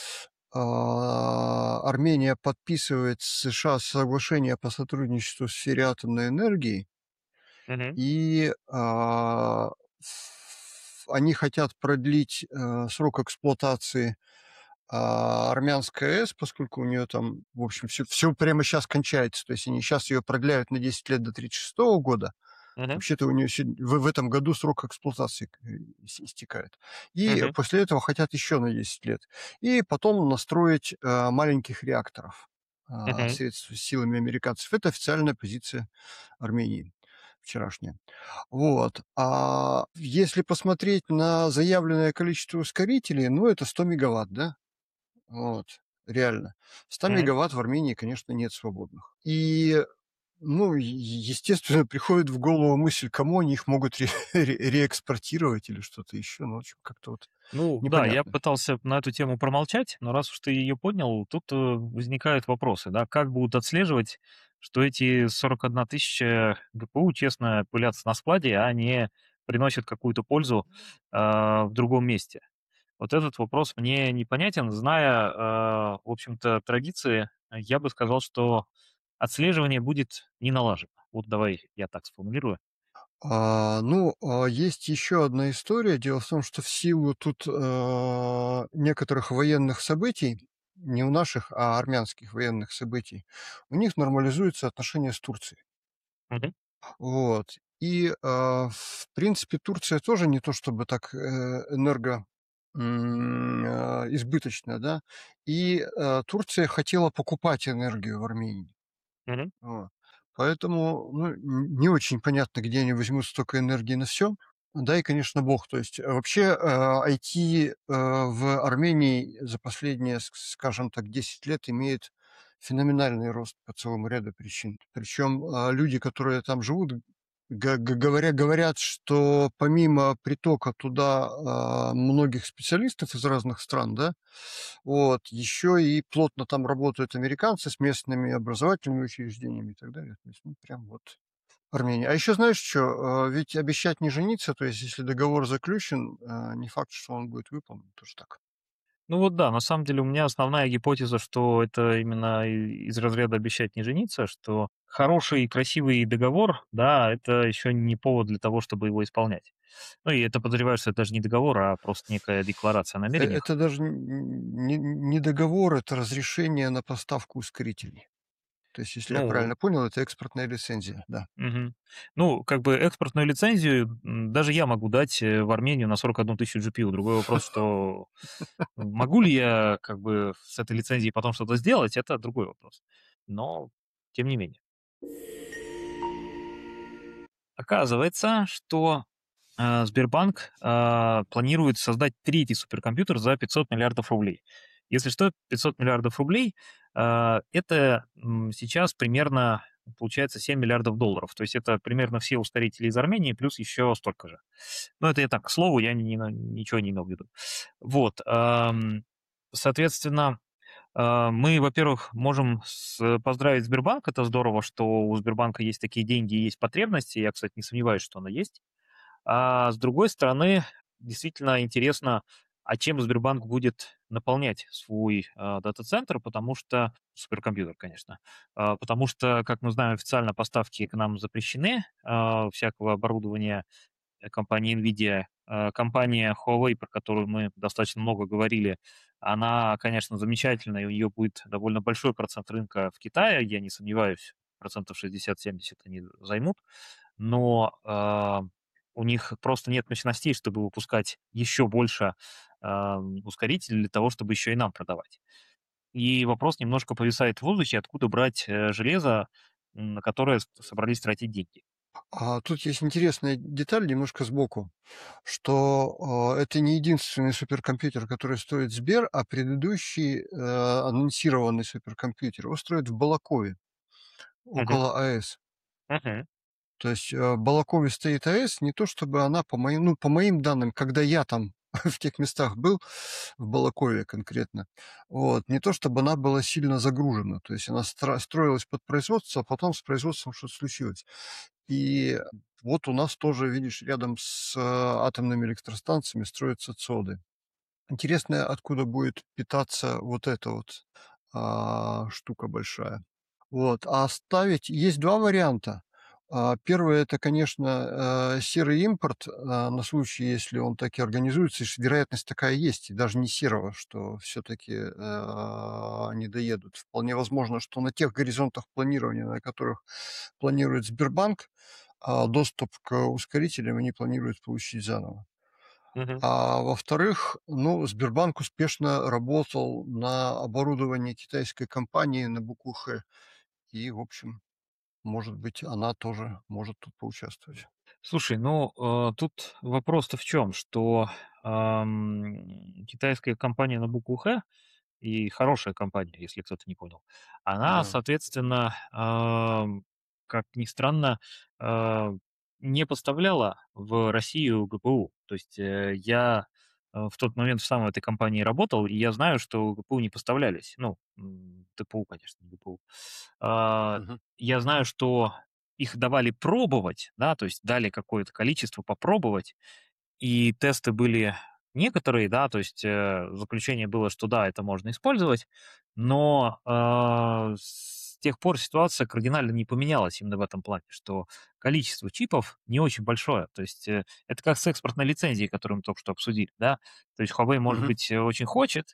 а, Армения подписывает с США соглашение по сотрудничеству в сфере атомной энергии. Мгм. И, а, ф они хотят продлить, э, срок эксплуатации, а, армянской АЭС, поскольку у неё там, в общем, всё всё прямо щас кончается. То есть они щас её продляют на десять лет до тридцать шестого года. Мгм. Вообще-то у неё сегодня в в этом году срок эксплуатации к ис истекает. И Мгм. после этого хотят еще на десять лет. И потом настроить, э, маленьких реакторов, а, Мгм. средств силами американцев. Это официальная позиция Армении вчерашняя. Вот. А если посмотреть на заявленное количество ускорителей, ну, это сто мегаватт, да? Вот. Реально. ста Мгм. мегаватт в Армении, конечно, нет свободных. И Ну, е естественно, приходит в голову мысль, кому они их могут ре ре реэкспортировать или что-то еще. Ну, в общем, как-то вот Ну да, я непонятно. пытался на эту тему промолчать, но раз уж ты ее поднял, тут э, возникают вопросы, да, как будут отслеживать, что эти сорок одна тысяча гэ пэ у честно пылятся на складе, а не приносят какую-то пользу а, в другом месте. Вот этот вопрос мне непонятен. Зная, а, в общем-то, традиции, я бы сказал, что отслеживание будет не налажено. Вот давай я так сформулирую. А, ну, а, есть еще одна история. Дело в том, что в силу тут, а, некоторых военных событий, не у наших, а армянских военных событий, у них нормализуются отношения с Турцией. Мгм. Вот. И, а, в принципе, Турция тоже не то чтобы так, э, энерго м, а, избыточна, да. И, а, Турция хотела покупать энергию в Армении. Мгм. Вот. Поэтому, ну, н не очень понятно, где они возьмут столько энергии на все. Дай, конечно, бог. То есть, э, вообще, э, ай ти, э, в Армении за последние, ск скажем так, десять лет имеет феноменальный рост по целому ряду причин. Причем, а, люди, которые там живут, г г говоря говорят, что помимо притока туда, а, многих специалистов из разных стран, да, вот. Еще и плотно там работают американцы с местными образовательными учреждениями и так далее. То есть, ну, прям вот Армения. А еще знаешь что? Ведь обещать не жениться, то есть если договор заключен, а, не факт, что он будет выполнен. Тоже так. Ну вот да, на самом деле у меня основная гипотеза, что это именно и из разряда обещать не жениться, что хороший и красивый договор, да, это еще не повод для того, чтобы его исполнять. Ну и это подозреваю, что это даже не договор, а просто некая декларация о Э намерениях. это даже н не не договор, это разрешение на поставку ускорителей. То есть, если я Ну, правильно понял, это экспортная лицензия, да. мгм. Ну, как бы экспортную лицензию м, даже я могу дать э, в Армению на сорок одну тысячу джи пи ю. Другой вопрос, что могу ли я как бы с этой лицензией потом что-то сделать, это другой вопрос. Но тем не менее. Оказывается, что, а, Сбербанк, а, планирует создать третий суперкомпьютер за пятьсот миллиардов рублей. Если что, пятьсот миллиардов рублей, а, это, м, сейчас примерно получается семь миллиардов долларов. То есть это примерно все ускорители из Армении плюс еще столько же. Но это я так, к слову, я ни на ничего не имел в виду. Вот, ам, соответственно, а, мы, во-первых, можем с поздравить Сбербанк. Это здорово, что у Сбербанка есть такие деньги и есть потребности. Я, кстати, не сомневаюсь, что она есть. А с другой стороны, действительно интересно, а чем Сбербанк будет наполнять свой а, дата-центр, потому что суперкомпьютер, конечно, А, потому что, как мы знаем, официально поставки к нам запрещены а, всякого оборудования э, компании NVIDIA. Э, Компания Huawei, про которую мы достаточно много говорили, она, конечно, замечательная, и у нее будет довольно большой процент рынка в Китае, я не сомневаюсь, процентов шестьдесят-семьдесят они займут, но а, у них просто нет мощностей, чтобы выпускать еще больше а, ускорителей для того, чтобы еще и нам продавать. И вопрос немножко повисает в воздухе, откуда брать э, железо, м, на которое с- собрались тратить деньги. А тут есть интересная деталь немножко сбоку, что, э, это не единственный суперкомпьютер, который строит Сбер, а предыдущий, э, анонсированный суперкомпьютер его строят в Балакове, Мгм. около АЭС. Мгм. То есть, э, в Балакове стоит АЭС, не то чтобы она, по моим ну, по моим данным, когда я там в тех местах был, в Балакове конкретно, вот, не то чтобы она была сильно загружена. То есть она стра строилась под производство, а потом с производством что-то случилось. И вот у нас тоже, видишь, рядом с, э, атомными электростанциями строятся ЦОДы. Интересно, откуда будет питаться вот эта вот, а, штука большая. Вот, а ставить есть два варианта. А, первый — это, конечно, э, серый импорт, а, на случай, если он так и организуется, и ш вероятность такая есть, и даже не серого, что все таки они доедут. Вполне возможно, что на тех горизонтах планирования, на которых планирует Сбербанк, а, доступ к ускорителям они планируют получить заново. Мгм. А во-вторых, ну, Сбербанк успешно работал на оборудовании китайской компании на букву «Х». И, в общем, может быть, она тоже может тут поучаствовать. Слушай, ну, э, тут вопрос-то в чем, что, ам, китайская компания на букву "Х" и хорошая компания, если кто-то не понял, она, Да. соответственно, ам, как ни странно, э, не поставляла в Россию ГПУ. То есть, э, я, э, в тот момент в самой этой компании работал, и я знаю, что ГПУ не поставлялись. Ну, м, ТПУ, конечно, не ГПУ. А, Мгм. я знаю, что их давали пробовать, да, то есть дали какое-то количество попробовать, и тесты были некоторые, да, то есть, э, заключение было, что да, это можно использовать, но, а, с тех пор ситуация кардинально не поменялась именно в этом плане, что количество чипов не очень большое. То есть, э, это как с экспортной лицензией, которую мы только что обсудили, да. То есть Huawei, может Мгм. быть, э, очень хочет,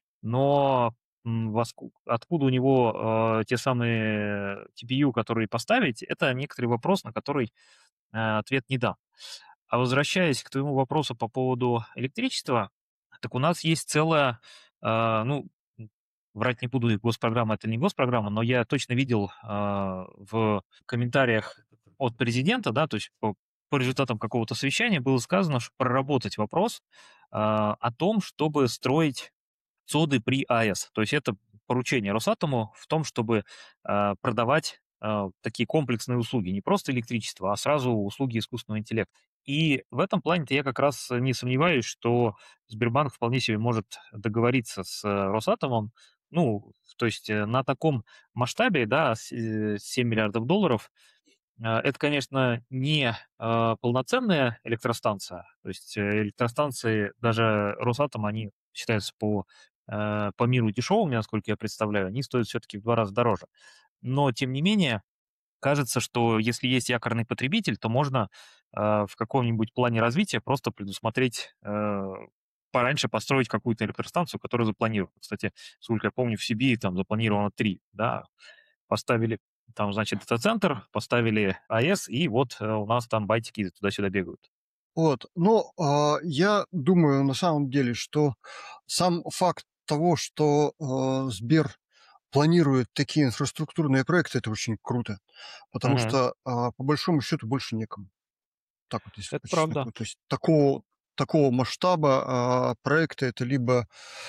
но, м, воску откуда у него, э, те самые ти пи ю, которые поставить, это некоторый вопрос, на который, э, ответ не дам. А возвращаясь к твоему вопросу по поводу электричества, так у нас есть целая, а, ну, м, врать не буду, и госпрограмма это не госпрограмма, но я точно видел а, в комментариях от президента, да, то есть по, по результатам какого-то совещания было сказано, что проработать вопрос а, о том, чтобы строить ЦОДы при АЭС. То есть это поручение Росатому в том, чтобы а, продавать а, такие комплексные услуги, не просто электричество, а сразу услуги искусственного интеллекта. И в этом плане-то я как раз не сомневаюсь, что Сбербанк вполне себе может договориться с э, Росатомом. Ну, то есть э, на таком масштабе, да, с- э, семь миллиардов долларов, а, это, конечно, не а, полноценная электростанция. То есть э, электростанции, даже Росатом, они считаются по, э, по миру дешевыми, насколько я представляю, они стоят все-таки в два раза дороже. Но, тем не менее, кажется, что если есть якорный потребитель, то можно э, в каком-нибудь плане развития просто предусмотреть, э, пораньше построить какую-то электростанцию, которая запланирована. Кстати, сколько я помню, в Сибири там запланировано три, да, поставили там, значит, дата-центр, поставили АЭС, и вот э, у нас там байтики туда-сюда бегают. Вот. Но, а, я думаю, на самом деле, что сам факт того, что, а, Сбер планирует такие инфраструктурные проекты — это очень круто, потому Мгм. что, а, по большому счету больше некому. Так вот, если Это по правда. чесноку. То есть такого такого масштаба, а, проекта — это либо,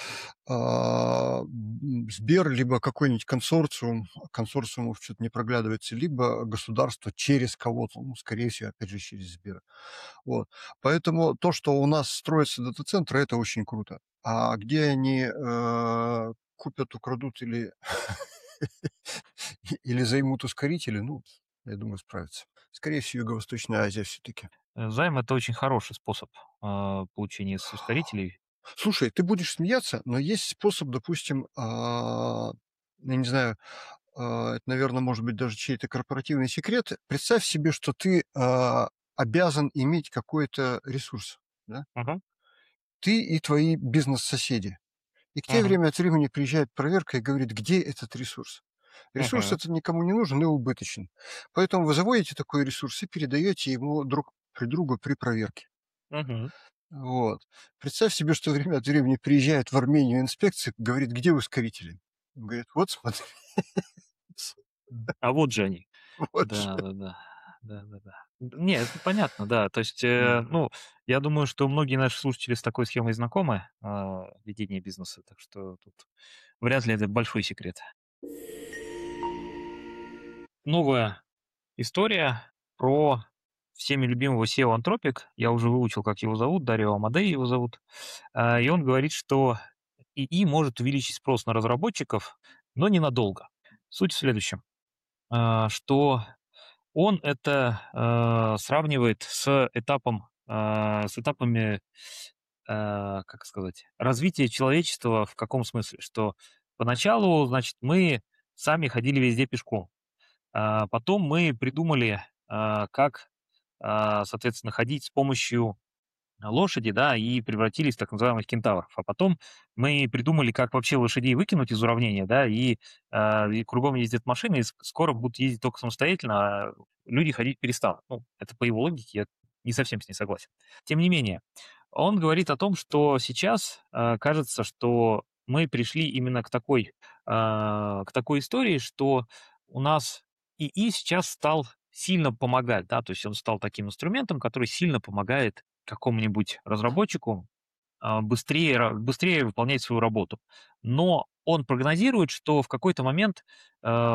а, м, Сбер, либо какой-нибудь консорциум. Консорциумов чё-то не проглядывается, либо государство через кого-то, ну, скорее всего, опять же, через Сбер. Вот. Поэтому то, что у нас строятся дата-центры — это очень круто. А где они, э, купят, украдут или или займут ускорители, ну, я думаю, справятся. Скорее всего, Юго-Восточная Азия все таки. Э, Займ это очень хороший способ а, получения с ускорителей. Слушай, ты будешь смеяться, но есть способ, допустим, а, я не знаю, а, это, наверно, может быть даже чей-то корпоративный секрет. Представь себе, что ты, а, обязан иметь какой-то ресурс, да? Мгм. Ты и твои бизнес-соседи. И к тебе Мгм. время от времени приезжает проверка и говорит, где этот ресурс. Ресурс Мгм. этот никому не нужен и убыточен. Поэтому вы заводите такой ресурс и передаете его друг при другу при проверке. Мгм. Вот. Представь себе, что время от времени приезжает в Армению инспекция, говорит, где ускорители? Он говорит, вот смотри, А вот же они. вот же. Да-да-да. Да-да-да. Д Не, это понятно, да. То есть, э, М. ну, я думаю, что многие наши слушатели с такой схемой знакомы, а, ведения бизнеса, так что тут вряд ли это большой секрет. Новая история про всеми любимого сео Anthropic. Я уже выучил, как его зовут, Дарио Амадей его зовут. А, и он говорит, что ИИ может увеличить спрос на разработчиков, но ненадолго. Суть в следующем, а, что он это, а, сравнивает с этапом, а, с этапами, а, как сказать, развития человечества. В каком смысле? Что поначалу, значит, мы сами ходили везде пешком, а потом мы придумали, а, как, а, соответственно, ходить с помощью лошади, да, и превратились в так называемых кентавров. А потом мы придумали, как вообще лошадей выкинуть из уравнения, да, и, а, и кругом ездят машины, и с- скоро будут ездить только самостоятельно, а люди ходить перестанут. Ну, это по его логике, я не совсем с ней согласен. Тем не менее, он говорит о том, что сейчас а, кажется, что мы пришли именно к такой, а, к такой истории, что у нас ИИ сейчас стал сильно помогать, да, то есть он стал таким инструментом, который сильно помогает какому-нибудь разработчику а, быстрее, ра- быстрее выполнять свою работу. Но он прогнозирует, что в какой-то момент э,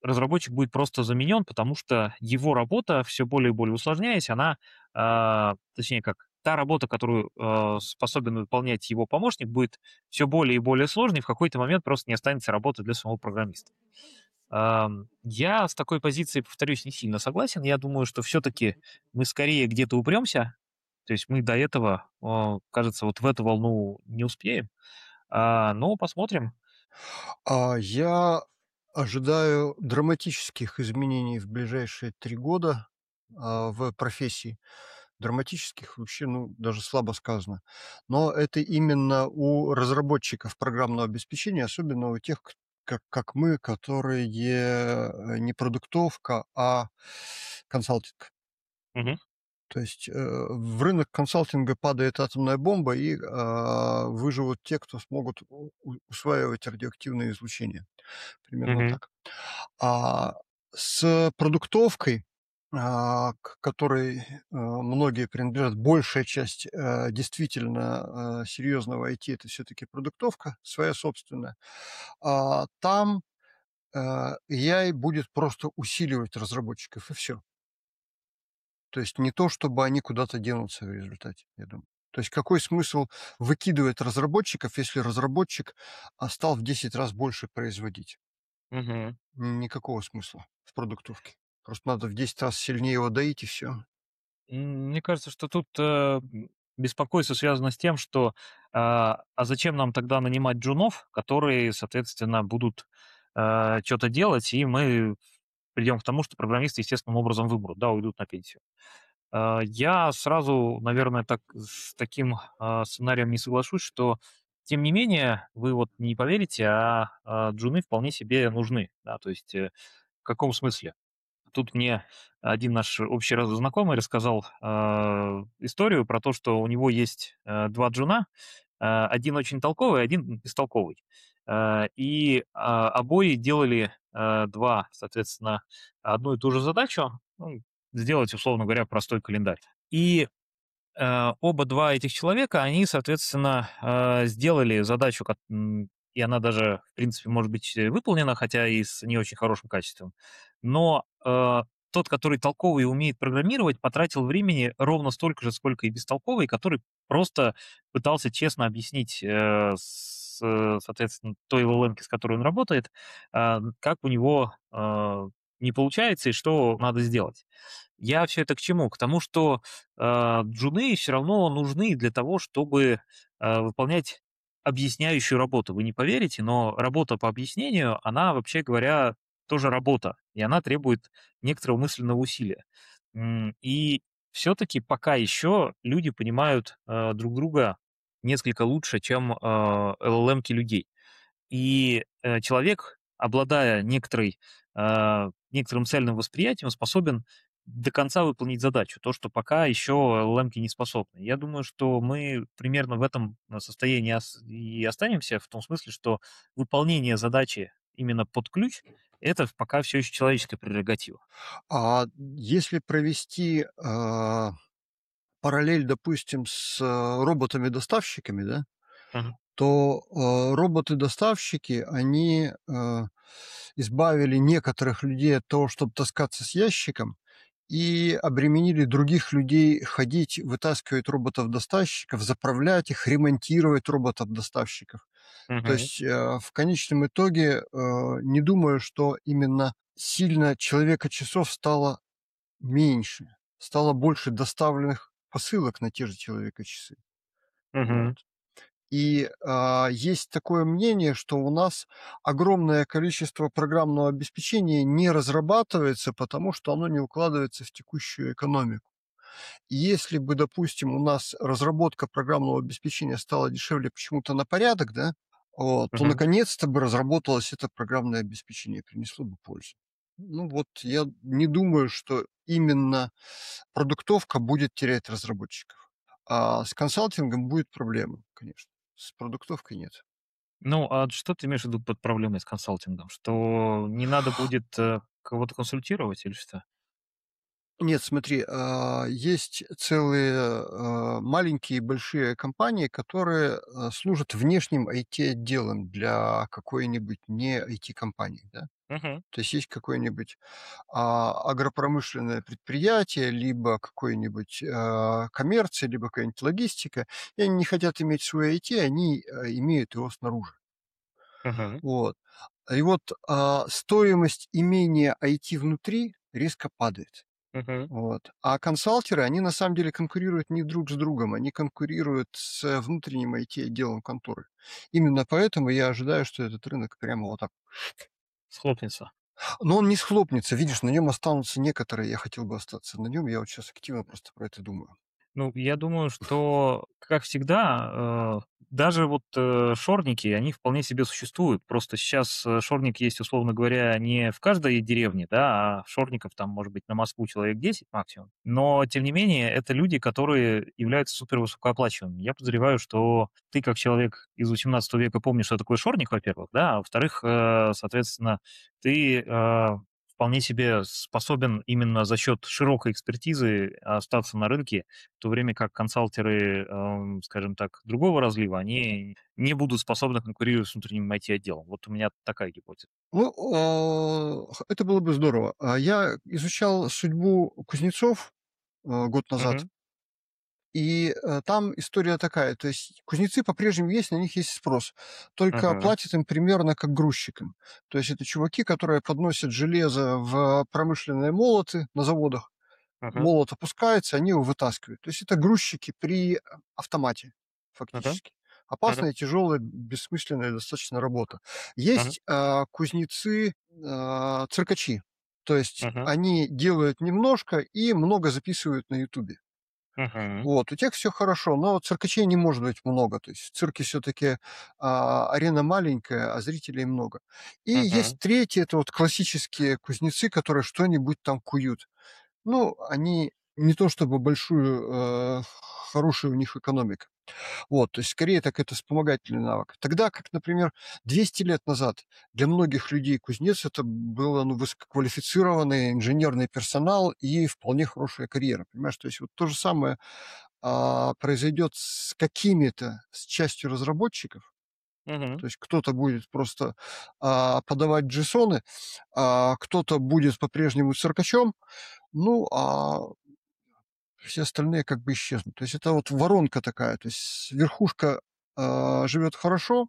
разработчик будет просто заменен, потому что его работа, все более и более усложняясь, она, а, точнее как, та работа, которую, а, способен выполнять его помощник, будет все более и более сложной, и в какой-то момент просто не останется работы для самого программиста. Ам, я с такой позицией, повторюсь, не сильно согласен. Я думаю, что все-таки мы скорее где-то упремся, то есть мы до этого, а, кажется, вот в эту волну не успеем. А, но посмотрим. А я ожидаю драматических изменений в ближайшие три года, а, в профессии. Драматических вообще, ну, даже слабо сказано. Но это именно у разработчиков программного обеспечения, особенно у тех, к как как мы, которые, э, не продуктовка, а консалтинг. Мгм, То есть, э, в рынок консалтинга падает атомная бомба, и, а, выживут те, кто смогут у у усваивать радиоактивное излучение. Примерно мгм, так. А с продуктовкой, а, к которой, э, многие принадлежат, большая часть, э, действительно, э, серьезного I T — это все таки продуктовка своя собственная. А, там, э, A I будет просто усиливать разработчиков, и все. То есть не то, чтобы они куда-то денутся в результате, я думаю. То есть какой смысл выкидывать разработчиков, если разработчик, а, стал в десять раз больше производить? мгм. Никакого смысла в продуктовке. Просто надо в десять раз сильнее его доить, и все. М, Мне кажется, что тут э, м, беспокойство связано с тем, что а, а зачем нам тогда нанимать джунов, которые, соответственно, будут что-то делать, и мы придем к тому, что программисты естественным образом вымрут, да, уйдут на пенсию. А, Я сразу, наверное, так с таким а, сценарием не соглашусь, что тем не менее, вы вот не поверите, а, а джуны вполне себе нужны, да, то есть э, в каком смысле? Тут мне один наш общий раз знакомый рассказал, а, историю про то, что у него есть, э, два джуна, а, один очень толковый, один бестолковый. А, и, а, обои делали, а, два, соответственно, одну и ту же задачу, ну, сделать, условно говоря, простой календарь. И Э, оба два этих человека, они, соответственно, э, сделали задачу, кат м, и она даже, в принципе, может быть, э, выполнена, хотя и с не очень хорошим качеством. Но, э, тот, который толковый и умеет программировать, потратил времени ровно столько же, сколько и бестолковый, который просто пытался честно объяснить, э, с э, соответственно, той эл эл эм, с которой он работает, а, как у него, э, не получается и что надо сделать. Я все это к чему? К тому, что а, джуны все равно нужны для того, чтобы, а, выполнять объясняющую работу. Вы не поверите, но работа по объяснению, она, вообще говоря, тоже работа, и она требует некоторого мысленного усилия. М, и все таки пока еще люди понимают, а, друг друга несколько лучше, чем, а, эл эл эм-ки людей. И, э, человек, обладая некоторой, а, некоторым цельным восприятием, способен до конца выполнить задачу. То, что пока еще эл эл эм-ки не способны. Я думаю, что мы примерно в этом, э, состоянии ос и останемся, в том смысле, что выполнение задачи именно под ключ — это пока все еще человеческая прерогатива. А если провести, а, параллель, допустим, с, э, роботами-доставщиками, да, Мгм. то, э, роботы-доставщики, они, э, избавили некоторых людей от того, чтобы таскаться с ящиком, и обременили других людей ходить, вытаскивать роботов-доставщиков, заправлять их, ремонтировать роботов-доставщиков. То Мгм. есть, э, в конечном итоге, э, не думаю, что именно сильно человека-часов стало меньше, стало больше доставленных посылок на те же человека-часы. Вот. Мгм. И, а, есть такое мнение, что у нас огромное количество программного обеспечения не разрабатывается, потому что оно не укладывается в текущую экономику. И если бы, допустим, у нас разработка программного обеспечения стала дешевле почему-то на порядок, да, вот, то Мгм. наконец-то бы разработалось это программное обеспечение, принесло бы пользу. Ну вот я не думаю, что именно продуктовка будет терять разработчиков. А с консалтингом будет проблема, конечно. С продуктовкой нет. Ну, а что ты имеешь в виду под проблемой с консалтингом? Что не надо будет, э, кого-то консультировать или что? Нет, смотри, а, есть целые, а, маленькие и большие компании, которые, а, служат внешним I T-отделом для какой-нибудь не I T-компании, да. Мгм. То есть есть какое-нибудь, а, агропромышленное предприятие, либо какой-нибудь, а, коммерция, либо какая-нибудь логистика, и они не хотят иметь свой I T, они, а, имеют его снаружи. Мгм. Вот. И вот, а, стоимость имения I T внутри резко падает. Мгм. Вот. А консалтеры, они на самом деле конкурируют не друг с другом, они конкурируют с внутренним I T-отделом конторы. Именно поэтому я ожидаю, что этот рынок прямо вот так. Схлопнется. Но он не схлопнется, видишь, на нем останутся некоторые, я хотел бы остаться на нем, я вот сейчас активно просто про это думаю. Ну, я думаю, что, как всегда, э, даже вот, э, шорники, они вполне себе существуют. Просто сейчас, э, шорник есть, условно говоря, не в каждой деревне, да, а шорников там может быть на Москву человек десять максимум. Но, тем не менее, это люди, которые являются супервысокооплачиваемыми. Я подозреваю, что ты, как человек из восемнадцатого века, помнишь, что такое шорник, во-первых, да, а во-вторых, э, соответственно, ты, э, вполне себе способен именно за счет широкой экспертизы остаться на рынке, в то время как консалтеры, эм, скажем так, другого разлива, они не будут способны конкурировать с внутренним I T-отделом. Вот у меня такая гипотеза. Ну, а, х это было бы здорово. А я изучал судьбу кузнецов, э, год назад. Мгм. И, э, там история такая, то есть кузнецы по-прежнему есть, на них есть спрос, только Мгм. платят им примерно как грузчикам. То есть это чуваки, которые подносят железо в промышленные молоты на заводах, Мгм. молот опускается, они его вытаскивают. То есть это грузчики при, а, автомате Мгм. фактически. Мгм. Опасная, тяжелая, бессмысленная достаточно работа. Мгм. Есть, а, кузнецы, а, циркачи, то есть Мгм. они делают немножко и много записывают на "Ютубе". Мгм. Вот, у тех всё хорошо, но циркачей не может быть много. То есть в цирке всё-таки, а, арена маленькая, а зрителей много. И есть Мгм. третьи- это вот классические кузнецы, которые что-нибудь там куют. Ну, они не то чтобы большую, э, хорошая у них экономика. Вот, то есть скорее так это вспомогательный навык. Тогда как, например, двести лет назад для многих людей кузнец- это было, ну, высококвалифицированный инженерный персонал и вполне хорошая карьера. Понимаешь, то есть вот то же самое, а, произойдет с какими-то, с частью разработчиков. Мгм. То есть кто-то будет просто, а, подавать джейсоны, а кто-то будет по-прежнему циркачом, ну, а все остальные как бы исчезнут. То есть это вот воронка такая, то есть верхушка, а, живет хорошо,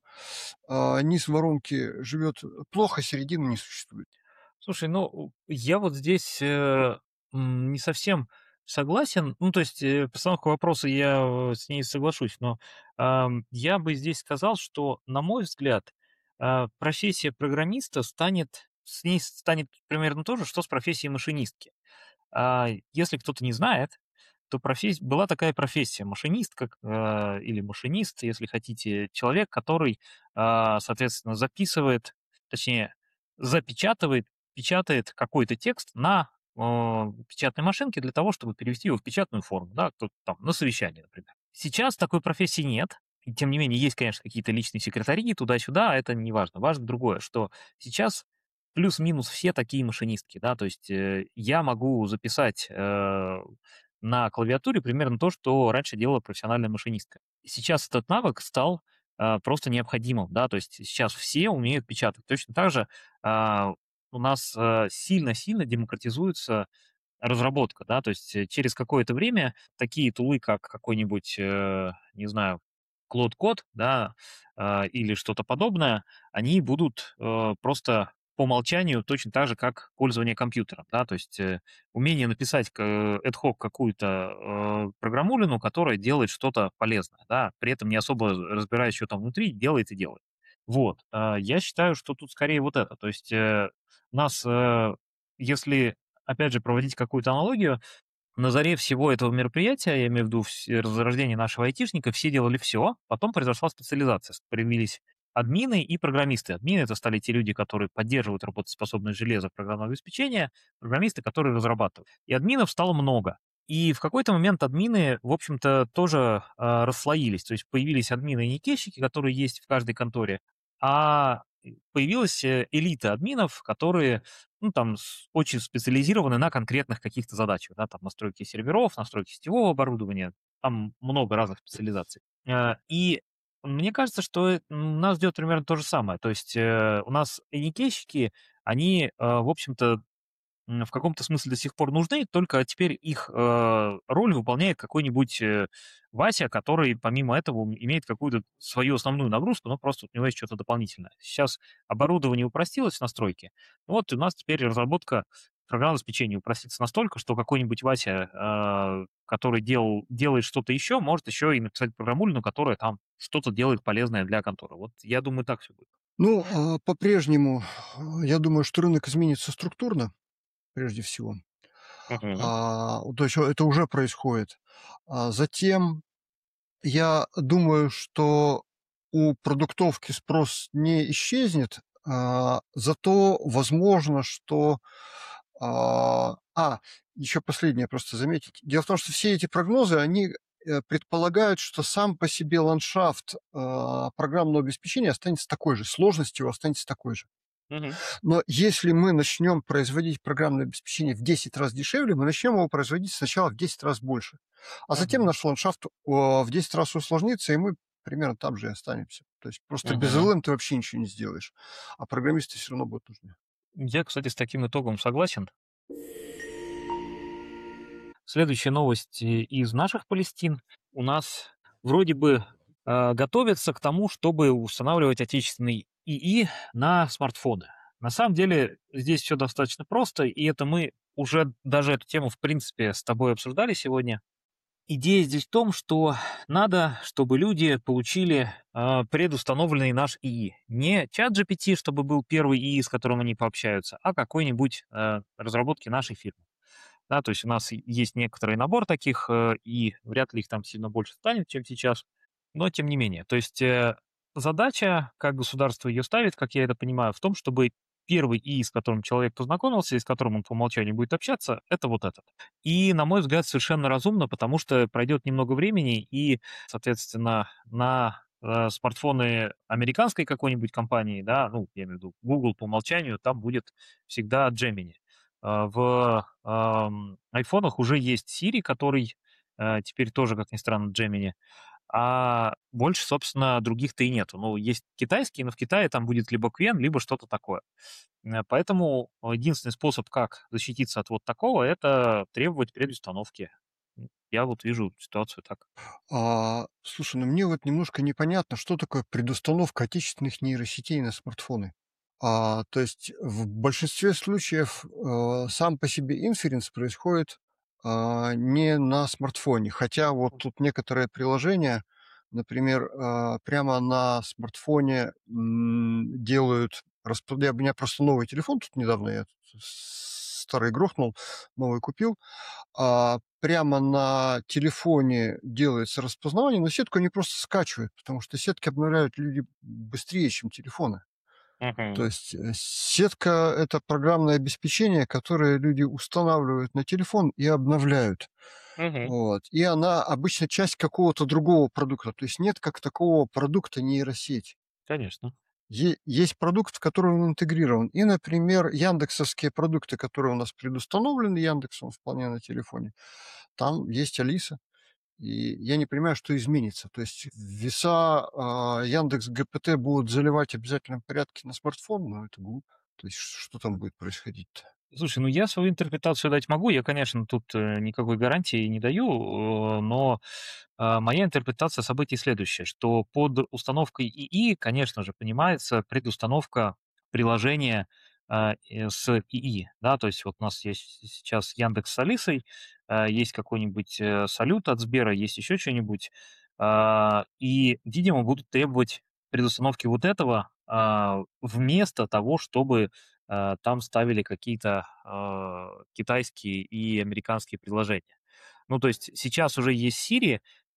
а низ воронки живет плохо, середины не существует. Слушай, ну, у я вот здесь, э, м, не совсем согласен. Ну, то есть, э, постановка вопроса, я, э, с ней соглашусь, но, ам, я бы здесь сказал, что, на мой взгляд, а, профессия программиста станет с ней станет примерно то же, что с профессией машинистки. А, если кто-то не знает, то професь была такая профессия машинист, как, а, или машинист, если хотите, человек, который, а, соответственно, записывает, точнее, запечатывает, печатает какой-то текст на, а, печатной машинке для того, чтобы перевести его в печатную форму, да, кто-то там на совещании, например. Сейчас такой профессии нет, и тем не менее есть, конечно, какие-то личные секретари туда-сюда, это неважно. Важно другое, что сейчас плюс-минус все такие машинистки, да, то есть, э, я могу записать, э, на клавиатуре примерно то, что раньше делала профессиональная машинистка. Сейчас этот навык стал, а, просто необходимым, да, то есть сейчас все умеют печатать. Точно так же, а, у нас, а, сильно-сильно демократизуется разработка, да, то есть, э, через какое-то время такие тулы, как какой-нибудь, э, не знаю, Claude Code, да, а, или что-то подобное, они будут, э, просто по умолчанию точно так же, как пользование компьютером, да. То есть, э, умение написать к ad hoc какую-то, э, программулину, которая делает что-то полезное, да, при этом не особо разбираясь, чё там внутри, делает и делает. Вот, а, я считаю, что тут скорее вот это. То есть, э, нас, э, если, опять же, проводить какую-то аналогию, на заре всего этого мероприятия, я имею в виду вс зарождения нашего айтишника, все делали всё, потом произошла специализация. С появились админы и программисты. Админы- это стали те люди, которые поддерживают работоспособность железа программного обеспечения, программисты, которые разрабатывают. И админов стало много. И в какой-то момент админы, в общем-то, тоже, а, расслоились. То есть появились админы и нетейщики, которые есть в каждой конторе, а появилась э, элита админов, которые, ну, там, с- очень специализированы на конкретных каких-то задачах, да, там, настройки серверов, настройки сетевого оборудования, там много разных специализаций. Э, И мне кажется, что э, м, нас ждет примерно то же самое. То есть э, у нас эникейщики, они, э, в общем-то, м, в каком-то смысле до сих пор нужны, только теперь их э, роль выполняет какой-нибудь э, Вася, который помимо этого м- имеет какую-то свою основную нагрузку, но просто у него есть что-то дополнительное. Сейчас оборудование упростилось в настройке, вот у нас теперь разработка программного обеспечения упростится настолько, что какой-нибудь Вася, э, который делал, делает что-то еще, может еще и написать программулину, которая там что-то делает полезное для конторы. Вот я думаю, так все будет. Ну, а, по-прежнему, э, я думаю, что рынок изменится структурно, прежде всего. Мгм. А, то есть, э, это уже происходит. А затем я думаю, что у продуктовки спрос не исчезнет, а, зато возможно, что а, а, еще последнее просто заметить. Дело в том, что все эти прогнозы, они э, предполагают, что сам по себе ландшафт а, программного обеспечения останется такой же, сложность его останется такой же. Мгм. Но если мы начнем производить программное обеспечение в десять раз дешевле, мы начнем его производить сначала в десять раз больше. А затем Мгм. наш ландшафт о, в десять раз усложнится, и мы примерно там же и останемся. То есть просто без Мгм. эл эм ты вообще ничего не сделаешь. А программисты все равно будут нужны. Я, кстати, с таким итогом согласен. Следующая новость э, из наших Палестин. У нас вроде бы э, готовятся к тому, чтобы устанавливать отечественный ИИ на смартфоны. На самом деле здесь все достаточно просто, и это мы уже даже эту тему, в принципе, с тобой обсуждали сегодня. Идея здесь в том, что надо, чтобы люди получили э, предустановленный наш ИИ. Не чат джи пи ти, чтобы был первый ИИ, с которым они пообщаются, а какой-нибудь э, разработки нашей фирмы. Да, то есть у нас и есть некоторый набор таких, э, и вряд ли их там сильно больше станет, чем сейчас, но тем не менее. То есть э, задача, как государство ее ставит, как я это понимаю, в том, чтобы первый ИИ, с которым человек познакомился и с которым он по умолчанию будет общаться, это вот этот. И, на мой взгляд, совершенно разумно, потому что пройдет немного времени, и, соответственно, на э, смартфоны американской какой-нибудь компании, да, ну, я имею в виду Google по умолчанию, там будет всегда Gemini. А, в, ам, айфонах уже есть Siri, который, э, теперь тоже, как ни странно, Gemini, а больше, собственно, других-то и нету. Ну, есть китайские, но в Китае там будет либо Квен, либо что-то такое. Э, поэтому единственный способ, как защититься от вот такого — это требовать предустановки. М, я вот вижу ситуацию так. А, слушай, ну мне вот немножко непонятно, что такое предустановка отечественных нейросетей на смартфоны. А, то есть в большинстве случаев э, сам по себе инференс происходит а, не на смартфоне. Хотя вот тут некоторые приложения, например, а, прямо на смартфоне м, делают... распо- я- У меня просто новый телефон тут недавно, я тут старый грохнул, новый купил. А, прямо на телефоне делается распознавание, но сетку они просто скачивают, потому что сетки обновляют люди быстрее, чем телефоны. То Мгм. есть, э, сетка — это программное обеспечение, которое люди устанавливают на телефон и обновляют. Мгм. Вот. И она обычно часть какого-то другого продукта. То есть нет как такого продукта нейросеть. Конечно. Е есть продукт, в который он интегрирован. И, например, яндексовские продукты, которые у нас предустановлены "Яндексом" вполне на телефоне, там есть Алиса. И я не понимаю, что изменится. То есть веса, а, "Яндекс гэ пэ тэ" будут заливать в обязательном порядке на смартфон? Ну, это глупо. То есть что там будет происходить-то? Слушай, ну я свою интерпретацию дать могу. Я, конечно, тут э, никакой гарантии не даю, э, но а, моя интерпретация событий следующая, что под установкой ИИ, конечно же, понимается предустановка приложения а, э, с ИИ, да, то есть вот у нас есть сейчас Яндекс с Алисой, а, есть какой-нибудь э, Салют от Сбера, есть еще что-нибудь, а, и, видимо, будут требовать предустановки вот этого а, вместо того, чтобы э, там ставили какие-то а, китайские и американские приложения. Ну, то есть сейчас уже есть Siri,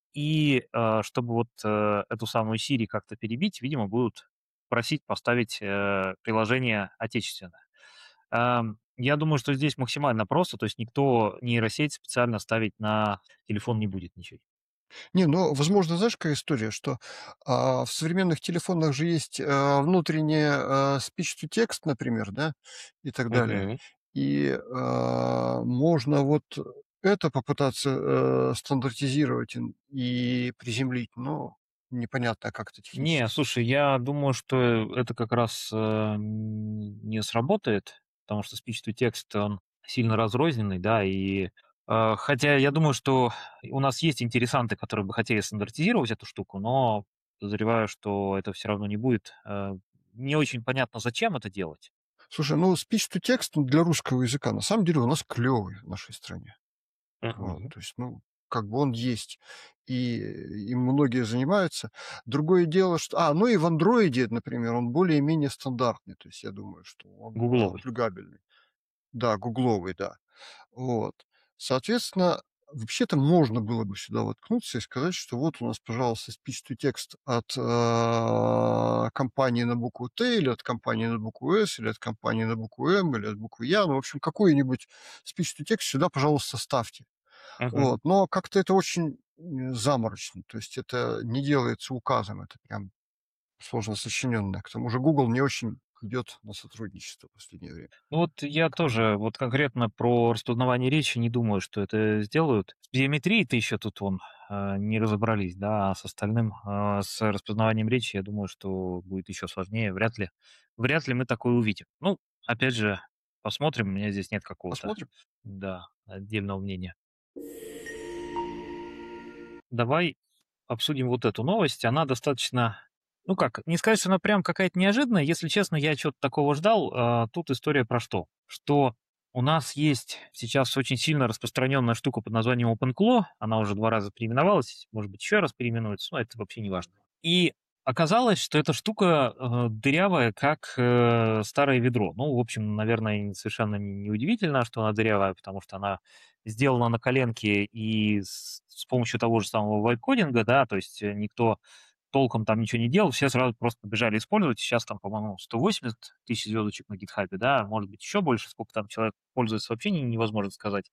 и а, чтобы вот э, эту самую Siri как-то перебить, видимо, будут просить поставить э, приложение отечественное. Ам, Я думаю, что здесь максимально просто, то есть никто нейросеть специально ставить на телефон не будет ничей. Не, ну, возможно, знаешь, какая история, что, а, в современных телефонах же есть, а, внутренняя, а, speech to text, например, да, и так далее. Мгм. И, а, можно вот это попытаться, э, стандартизировать ин и приземлить, но непонятно, как это Не, технически. слушай, я думаю, что это как раз, э, н не сработает, потому что speech to text, он сильно разрозненный, да, и, э, хотя я думаю, что у нас есть интересанты, которые бы хотели стандартизировать эту штуку, но подозреваю, что это все равно не будет. Э, не очень понятно, зачем это делать. Слушай, ну, speech to text, ну, для русского языка на самом деле у нас клёвый в нашей стране. Вот, Мгм. то есть, ну, как бы он есть, и им многие занимаются. Другое дело, что а, ну и в "Андроиде", например, он более-менее стандартный, то есть я думаю, что он, а, Гугловый. плюгабельный. Да, гугловый, да. Вот. Соответственно, вообще-то можно было бы сюда воткнуться и сказать, что вот у нас, пожалуйста, speech to text от, а, компании на букву Т, или от компании на букву С, или от компании на букву М, или от буквы Я. Ну, в общем, какой-нибудь speech to text сюда, пожалуйста, ставьте. Мгм. Вот, но как-то это очень, м, заморочно, то есть это не делается указом, это прям сложно сочинённое. К тому же Google не очень идёт на сотрудничество в последнее время. Ну вот я тоже вот конкретно про распознавание речи не думаю, что это сделают. С биометрией-то еще тут вон, а, не разобрались, да, а с остальным, а, с распознаванием речи, я думаю, что будет еще сложнее. Вряд ли вряд ли мы такое увидим. Ну, опять же, посмотрим. У меня здесь нет какого-то, Посмотрим. да, отдельного мнения. Давай обсудим вот эту новость. Она достаточно, ну как, не сказать, что она прям какая-то неожиданная. Если честно, я чего-то такого ждал. А, тут история про что? Что у нас есть сейчас очень сильно распространенная штука под названием OpenClaw. Она уже два раза переименовалась, может быть, еще раз переименуется, но это вообще не важно. И оказалось, что эта штука э, дырявая, как э, старое ведро. Ну, в общем, наверное, совершенно не не удивительно, что она дырявая, потому что она сделана на коленке и с, с помощью того же самого вайп-кодинга, да, то есть э, никто толком там ничего не делал, все сразу просто побежали использовать. Сейчас там, по-моему, сто восемьдесят тысяч звездочек на гитхабе, да, может быть, еще больше, сколько там человек пользуется, вообще не- невозможно сказать.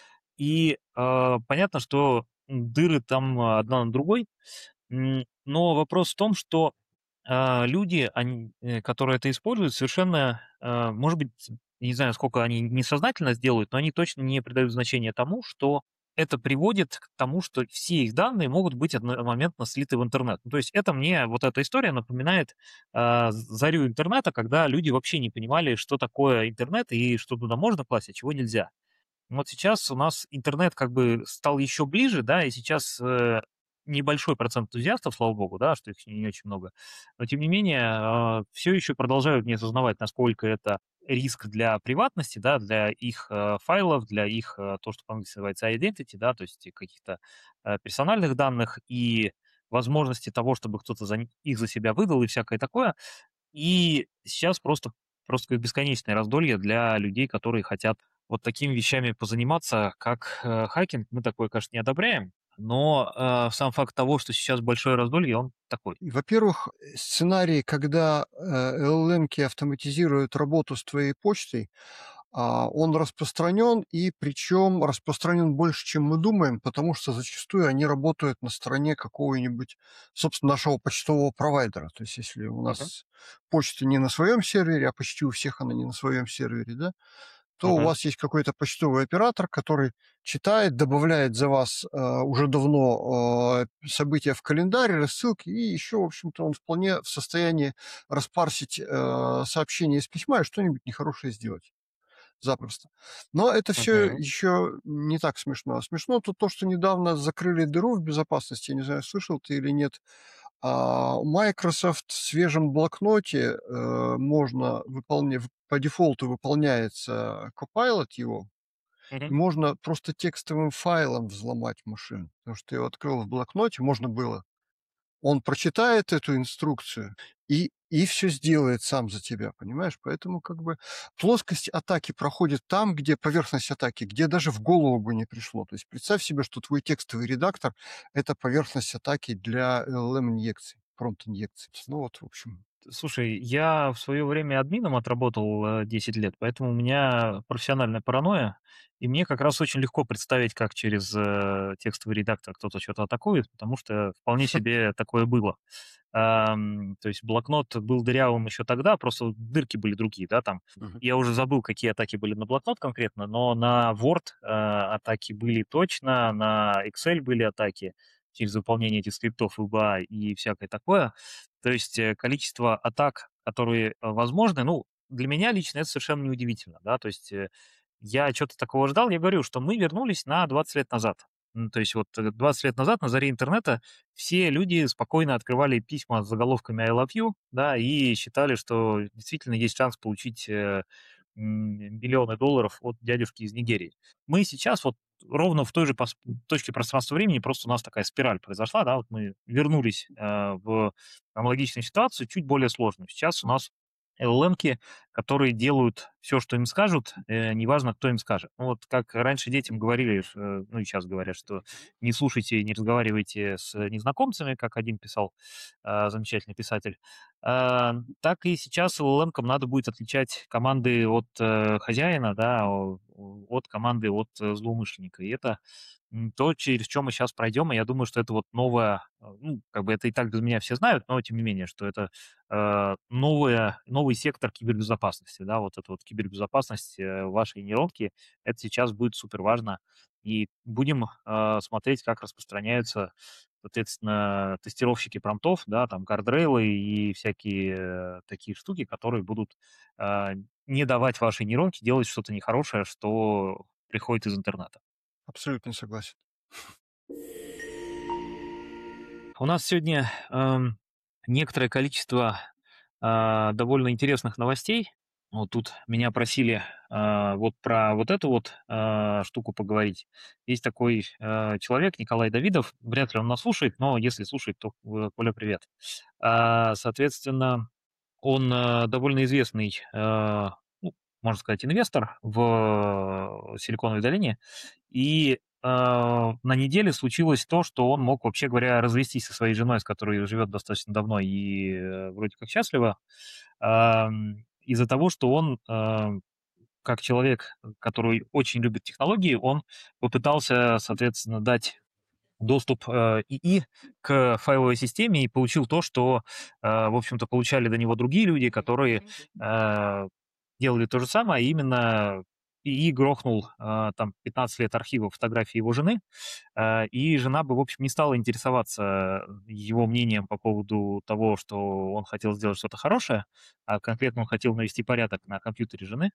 И э, понятно, что дыры там э, одна на другой, м, но вопрос в том, что а, люди, они, э, которые это используют, совершенно, а, может быть, не знаю, сколько они несознательно сделают, но они точно не придают значения тому, что это приводит к тому, что все их данные могут быть одномоментно слиты в интернет. Ну, то есть это мне, вот эта история напоминает а, зарю интернета, когда люди вообще не понимали, что такое интернет и что туда можно класть, а чего нельзя. Вот сейчас у нас интернет как бы стал еще ближе, да, и сейчас э, небольшой процент энтузиастов, слава богу, да, что их не очень много, но тем не менее все еще продолжают не осознавать, насколько это риск для приватности, да, для их э, файлов, для их, э, то, что по-английски называется identity, да, то есть каких-то э, персональных данных и возможности того, чтобы кто-то за, ни- их за себя выдал и всякое такое. И сейчас просто просто как бесконечное раздолье для людей, которые хотят вот такими вещами позаниматься, как, э, хакинг. Мы такое, конечно, не одобряем, но, э, сам факт того, что сейчас большое раздолье, он такой. И, во-первых, э, сценарий, когда, э, L L M-ки автоматизируют работу с твоей почтой, а, он распространен, и причем распространен больше, чем мы думаем, потому что зачастую они работают на стороне какого-нибудь, собственно, нашего почтового провайдера. То есть если у Мгм, нас почта не на своем сервере, а почти у всех она не на своем сервере, да, то у мгм, вас есть какой-то почтовый оператор, который читает, добавляет за вас, а, уже давно, а, события в календарь, рассылки, и еще, в общем-то, он вполне в состоянии распарсить, э, сообщение из письма и что-нибудь нехорошее сделать запросто. Но это все мгм, еще не так смешно. Смешно тут то, что недавно закрыли дыру в безопасности, я не знаю, слышал ты или нет. А, у Microsoft в свежем блокноте, э, можно выполня по дефолту выполняется Copilot его, и мгм. можно просто текстовым файлом взломать машину. Потому что я его открыл в блокноте, можно было. Он прочитает эту инструкцию и и всё сделает сам за тебя, понимаешь? Поэтому как бы плоскость атаки проходит там, где поверхность атаки, где даже в голову бы не пришло. То есть представь себе, что твой текстовый редактор — это поверхность атаки для L L M-инъекций, промпт-инъекций. Ну вот, в общем. Слушай, я в свое время админом отработал э, десять лет, поэтому у меня профессиональная паранойя, и мне как раз очень легко представить, как через э, текстовый редактор кто-то что-то атакует, потому что вполне себе такое было. Ам, то есть блокнот был дырявым еще тогда, просто дырки были другие, да, там. Мгм. Я уже забыл, какие атаки были на блокнот конкретно, но на Word э, атаки были точно, на Excel были атаки через выполнение этих скриптов ви би эй и всякое такое. То есть э, количество атак, которые э, возможны, ну, для меня лично это совершенно неудивительно, да, то есть э, я что-то такого ждал, я говорю, что мы вернулись на двадцать лет назад. Ну, то есть вот э, двадцать лет назад, на заре интернета, все люди спокойно открывали письма с заголовками I love you, да, и считали, что действительно есть шанс получить э, м, миллионы долларов от дядюшки из Нигерии. Мы сейчас вот ровно в той же пос- точке пространства-времени, просто у нас такая спираль произошла, да, вот мы вернулись э, в аналогичную ситуацию, чуть более сложную. Сейчас у нас эл эл эм-ки, которые делают все, что им скажут, э, неважно, кто им скажет. Ну, вот как раньше детям говорили, ш- э, ну и сейчас говорят, что не слушайте, не разговаривайте с незнакомцами, как один писал, а, замечательный писатель. А, так и сейчас эл эл эм-кам надо будет отличать команды от э, хозяина, да, о- от команды от э, злоумышленника. И это м, то, через что мы сейчас пройдем, и я думаю, что это вот новое, э, ну, как бы это и так без меня все знают, но тем не менее, что это э, новое, новый сектор кибербезопасности, да, вот эта вот кибербезопасность э, вашей нейронки, это сейчас будет супер важно, и будем э, смотреть, как распространяются, соответственно, тестировщики промптов, да, там гардрейлы и всякие э, такие штуки, которые будут э, не давать вашей нейронке делать что-то нехорошее, что приходит из интернета. Абсолютно согласен. У нас сегодня эм, некоторое количество а, довольно интересных новостей. Вот тут меня просили а, вот про вот эту вот а, штуку поговорить. Есть такой а, человек, Николай Давидов, вряд ли он нас слушает, но если слушает, то, э, Коля, привет. А, соответственно, он а, довольно известный, а, ну, можно сказать, инвестор в э, Силиконовой долине, и а, на неделе случилось то, что он мог, вообще говоря, развестись со своей женой, с которой живет достаточно давно и э, вроде как счастливо, ам, из-за того, что он, а, как человек, который очень любит технологии, он попытался, соответственно, дать доступ э, и и к файловой системе и получил то, что, э, в общем-то, получали до него другие люди, которые э, делали то же самое, а именно и и грохнул э, там пятнадцать лет архива фотографий его жены, э, и жена бы, в общем, не стала интересоваться его мнением по поводу того, что он хотел сделать что-то хорошее, а конкретно он хотел навести порядок на компьютере жены.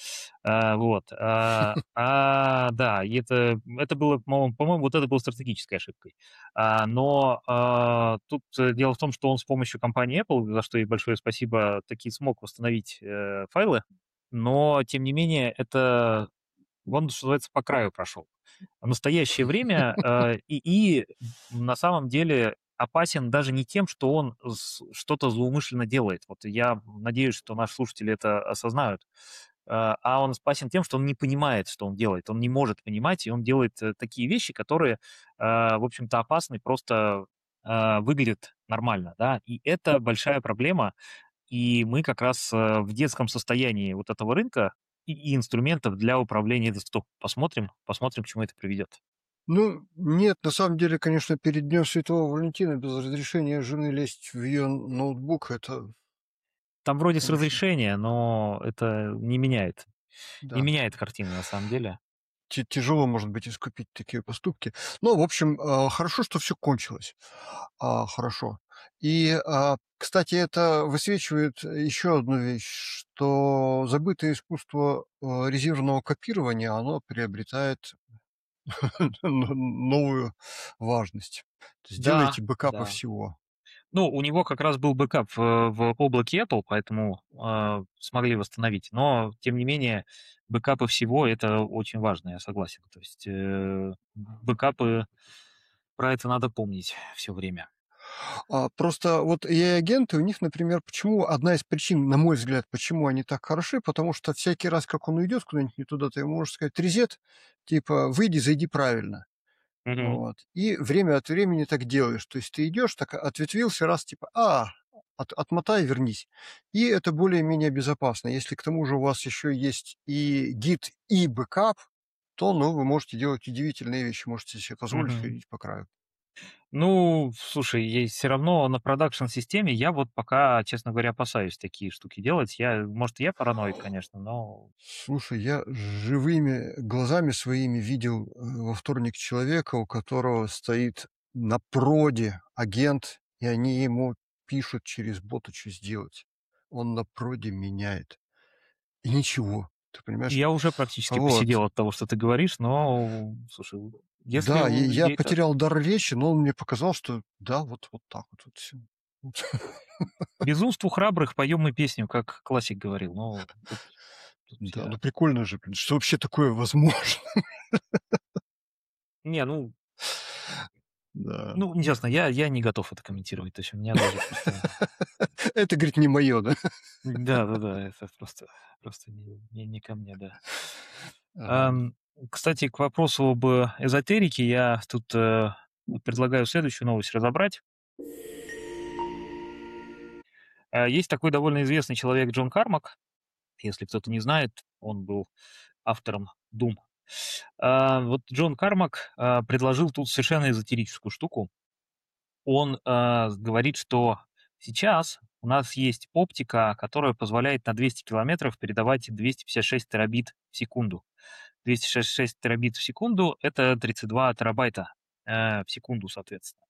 А, вот, а, а, да, и это это было, по-моему по-моему, вот это было стратегической ошибкой. А, но, а, тут, э, дело в том, что он с помощью компании Apple, за что ей большое спасибо, таки смог восстановить, э, файлы, но, тем не менее, это он, что называется, по краю прошел. В настоящее время, э, и и на самом деле опасен даже не тем, что он с что-то злоумышленно делает. Вот я надеюсь, что наши слушатели это осознают. Э, а он опасен тем, что он не понимает, что он делает. Он не может понимать, и он делает, э, такие вещи, которые, э, в общем-то, опасны, просто, э, выглядят нормально, да. И это большая проблема. И мы как раз, э, в детском состоянии вот этого рынка и и инструментов для управления десктопом. Посмотрим посмотрим, к чему это приведет. Ну, нет, на самом деле, конечно, перед Днем Святого Валентина без разрешения жены лезть в ее ноутбук — это, Там вроде с в общем, разрешения, но это не меняет не да, меняет картины на самом деле. ти тяжело, может быть, искупить такие поступки. Но, в общем, а, хорошо, что все кончилось. А, хорошо. И, а, кстати, это высвечивает еще одну вещь, что забытое искусство, а, резервного копирования, оно приобретает н новую важность. То есть Да, делайте бэкапы да. всего. Ну, у него как раз был бэкап в в облаке Apple, поэтому, а, смогли восстановить. Но, тем не менее, бэкапы всего — это очень важно, я согласен. То есть, э, бэкапы, про это надо помнить все время. А, просто вот A I-агенты, у них, например, почему одна из причин, на мой взгляд, почему они так хороши, потому что всякий раз, как он уйдет куда-нибудь не туда, ты ему можешь сказать резет, типа выйди, зайди правильно. Мгм. Вот. И время от времени так делаешь. То есть ты идешь, так ответвился раз, типа, а, от отмотай, вернись. И это более-менее безопасно. Если к тому же у вас еще есть и гид, и бэкап, то, ну, вы можете делать удивительные вещи, можете себе позволить Мгм. ходить по краю. Ну, слушай, ей всё равно на продакшн-системе я вот пока, честно говоря, опасаюсь такие штуки делать. Я, может, я параноик, конечно, но Слушай, я живыми глазами своими видел, э, во вторник человека, у которого стоит на проде агент, и они ему пишут через бота, чё сделать. Он на проде меняет. И ничего, ты понимаешь? Я уже практически Вот. посидел от того, что ты говоришь, но, слушай, если Да, и у я людей так потерял дар речи, но он мне показал, что да, вот вот так вот вот всё. Вот. "Без уст у храбрых поем мы песню", как классик говорил. Ну, тут тут Да, я ну прикольно же, блин, что вообще такое возможно. Не, ну Да. ну, нечестно, я я не готов это комментировать. То есть у меня даже просто Это, говорит, не моё, да? Да-да-да, это просто просто не не не ко мне, да. Ага. Ам, кстати, к вопросу об эзотерике я тут, э, предлагаю следующую новость разобрать. А, есть такой довольно известный человек Джон Кармак. Если кто-то не знает, он был автором Doom. А, вот Джон Кармак, а, предложил тут совершенно эзотерическую штуку. Он, а, говорит, что сейчас у нас есть оптика, которая позволяет на двести километров передавать двести пятьдесят шесть терабит в секунду. двести шестьдесят шесть терабит в секунду- это тридцать два терабайта, э, в секунду, соответственно.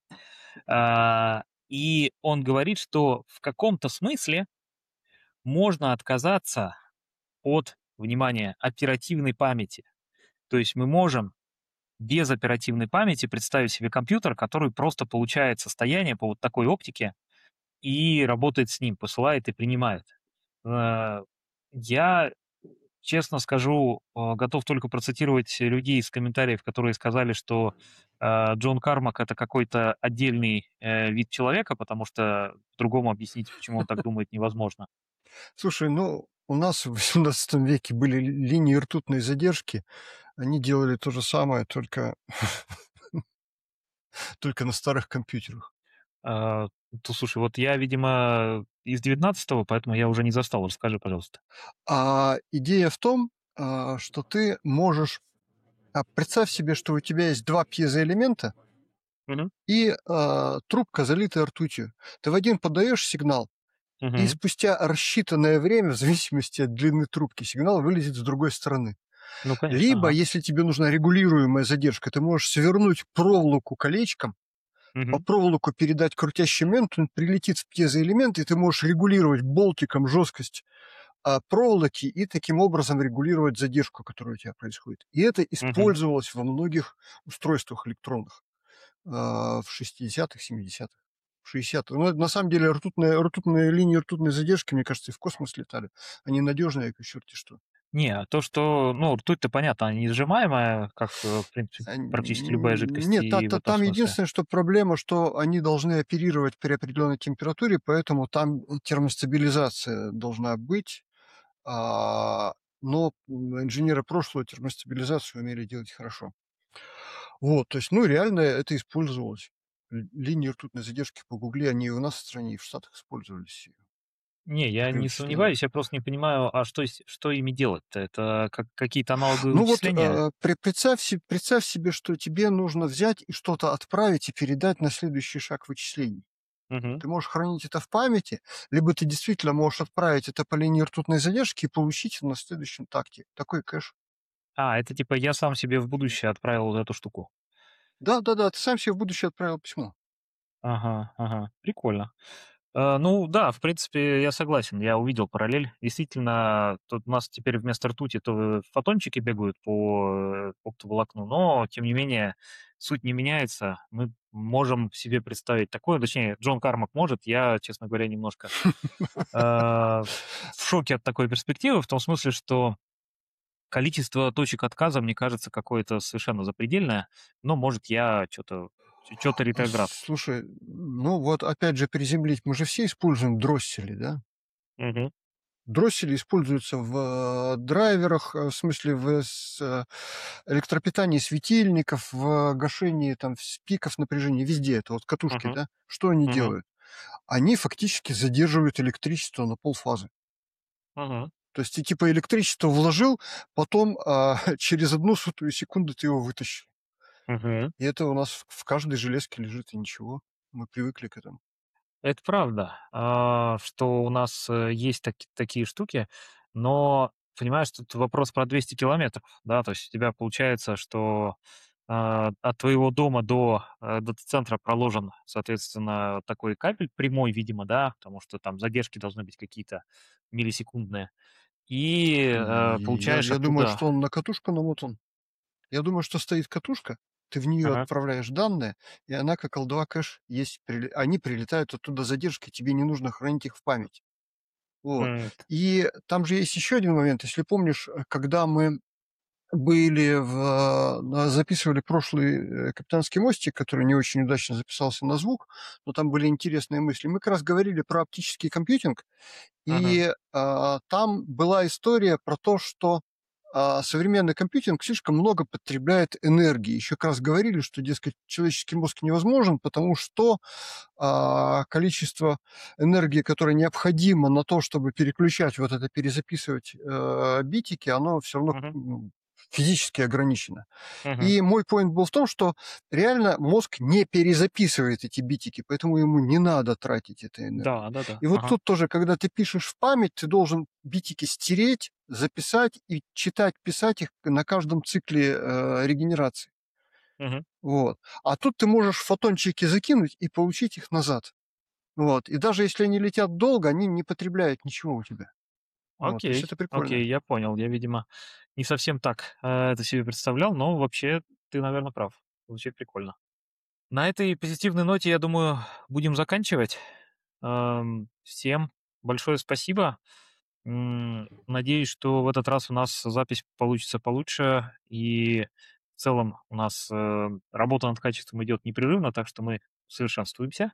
А, и он говорит, что в каком-то смысле можно отказаться от, внимание, оперативной памяти. То есть мы можем без оперативной памяти представить себе компьютер, который просто получает состояние по вот такой оптике и работает с ним, посылает и принимает. Э, я, честно скажу, э, готов только процитировать людей из комментариев, которые сказали, что, э, Джон Кармак- это какой-то отдельный, э, вид человека, потому что по-другому объяснить, почему он так думает, невозможно. Слушай, ну, у нас в восемнадцатом веке были ли линии ртутной задержки. Они делали то же самое, только только на старых компьютерах. А, то слушай, вот я, видимо, из девятнадцатого, поэтому я уже не застал. Расскажи, пожалуйста. А идея в том, а, что ты можешь а, представь себе, что у тебя есть два пьезоэлемента Мгм. и, а, трубка, залитая ртутью. Ты в один подаешь сигнал, и Мгм. спустя рассчитанное время, в зависимости от длины трубки, сигнал вылетит с другой стороны. Ну, конечно, Либо, ага. если тебе нужна регулируемая задержка, ты можешь свернуть проволоку колечком, по Мгм. проволоку передать крутящий момент, он прилетит в пьезоэлемент, и ты можешь регулировать болтиком жесткость, а, проволоки и таким образом регулировать задержку, которая у тебя происходит. И это Мгм. использовалось во многих устройствах электронных, а, в шестидесятых, семидесятых, в шестидесятых. Но на самом деле ртутная ртутные линии ртутной задержки, мне кажется, и в космос летали. Они надежные, как черти что. Не, то, что, ну, ртуть-то понятно, она несжимаемая, как, э, в принципе, А, практически любая н жидкость, нет, та и в та этом там смысле. единственное, что проблема, что они должны оперировать при определенной температуре, поэтому там термостабилизация должна быть. А, но, м, инженеры прошлого термостабилизацию умели делать хорошо. Вот, то есть, ну, реально это использовалось. Л линии ртутной задержки погугли, они и у нас в стране, и в Штатах использовались Не, я при не вычислениях. сомневаюсь, я просто не понимаю, а что с что ими делать-то? Это как какие-то аналоговые Ну вот, вычисления? э, пре представь се представь себе, что тебе нужно взять и что-то отправить и передать на следующий шаг вычислений. Мгм. Ты можешь хранить это в памяти, либо ты действительно можешь отправить это по линии ртутной задержки и получить на следующем такте такой кэш. А, это типа я сам себе в будущее отправил вот эту штуку. Да-да-да, ты сам себе в будущее отправил письмо. Ага, ага, прикольно. Э, ну да, в принципе, я согласен, я увидел параллель. Действительно, тут у нас теперь вместо ртути то фотончики бегают по, э, оптоволокну, но тем не менее суть не меняется. Мы можем себе представить такое, точнее, Джон Кармак может, я, честно говоря, немножко, э, в шоке от такой перспективы, в том смысле, что количество точек отказа мне кажется какое-то совершенно запредельное, но, может, я чё-то чё-то А, ретроград. слушай, ну вот опять же приземлить, мы же все используем дроссели, да? Мгм. Дроссели используются в, э, драйверах, э, в смысле в с э, электропитании светильников, в гашении там с пиков напряжения, везде. Это вот катушки, Мгм. да? Что они Мгм. делают? они фактически задерживают электричество на полфазы. Мгм. То есть ты типа электричество вложил, потом, а, через одну сотую секунды ты его вытащил. Мгм. И это у нас в в каждой железке лежит, и ничего. Мы привыкли к этому. Это правда, а, что у нас, э, есть таки такие штуки, но, понимаешь, тут вопрос про двести километров, да. То есть у тебя получается, что, а, от твоего дома до, э, дата-центра проложен, соответственно, такой кабель прямой, видимо, да, потому что там задержки должны быть какие-то миллисекундные. И, э, И я получаешь я думаю, оттуда. что он на катушку намотан. Я думаю, что стоит катушка, ты в нее Ага. отправляешь данные, и она как эл два кэш есть, прили они прилетают оттуда с задержкой, тебе не нужно хранить их в памяти. Вот. М. И там же есть еще один момент. Если помнишь, э, когда мы были в на записывали прошлый, э, "Капитанский мостик", который не очень удачно записался на звук, но там были интересные мысли. Мы как раз говорили про оптический компьютинг, Мгм. и, а, там была история про то, что, а, современный компьютинг слишком много потребляет энергии. Еще как раз говорили, что, дескать, человеческий мозг невозможен, потому что, а, количество энергии, которое необходимо на то, чтобы переключать вот это, перезаписывать, э, битики, оно все равно, Мгм. ну, физически ограничено. Мгм. И мой поинт был в том, что реально мозг не перезаписывает эти битики, поэтому ему не надо тратить этой энергии. Да-да-да. И вот Ага. тут тоже, когда ты пишешь в память, ты должен битики стереть, записать и читать, писать их на каждом цикле, э, регенерации. Мгм. Вот. А тут ты можешь фотончики закинуть и получить их назад. Вот. И даже если они летят долго, они не потребляют ничего у тебя. Вот. То есть Окей, это прикольно. окей, я понял. Я, видимо, не совсем так, э, это себе представлял, но вообще ты, наверно, прав. Звучит прикольно. На этой позитивной ноте, я думаю, будем заканчивать. Ам, всем большое спасибо. М, надеюсь, что в этот раз у нас запись получится получше, и в целом у нас, э, работа над качеством идет непрерывно, так что мы совершенствуемся.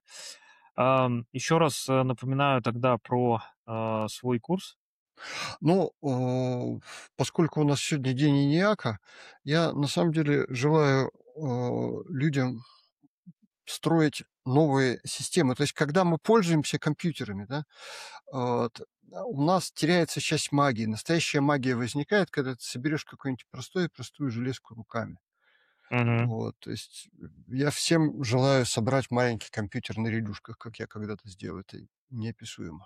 Ам, еще раз, э, напоминаю тогда про, а, свой курс. Ну, э, поскольку у нас сегодня день ENIAC, я на самом деле желаю, э, людям строить новые системы. То есть когда мы пользуемся компьютерами, да, вот, а, у нас теряется часть магии. Настоящая магия возникает, когда ты соберешь какую-нибудь простую простую железку руками. Мгм. Вот, то есть, э, я всем желаю собрать маленький компьютер на релюшках, как я когда-то сделал. Это неописуемо.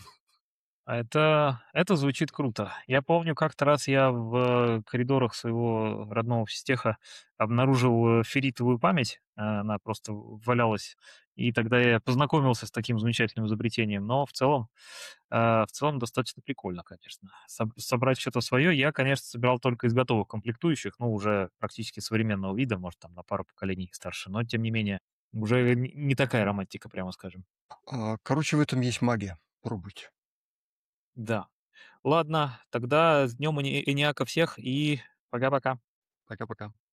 А это это звучит круто. Я помню, как-то раз я в коридорах своего родного физтеха обнаружил, э, ферритовую память. А, она просто в валялась, и тогда я познакомился с таким замечательным изобретением. Но в целом, а, в целом достаточно прикольно, конечно. Соб собрать что-то свое я, конечно, собирал только из готовых комплектующих, ну, уже практически современного вида, может, там на пару поколений старше, но тем не менее уже не не такая романтика, прямо скажем. А, короче, в этом есть магия. Пробуйте. Да. Ладно, тогда с днем эни ENIAC всех и пока-пока. Пока-пока.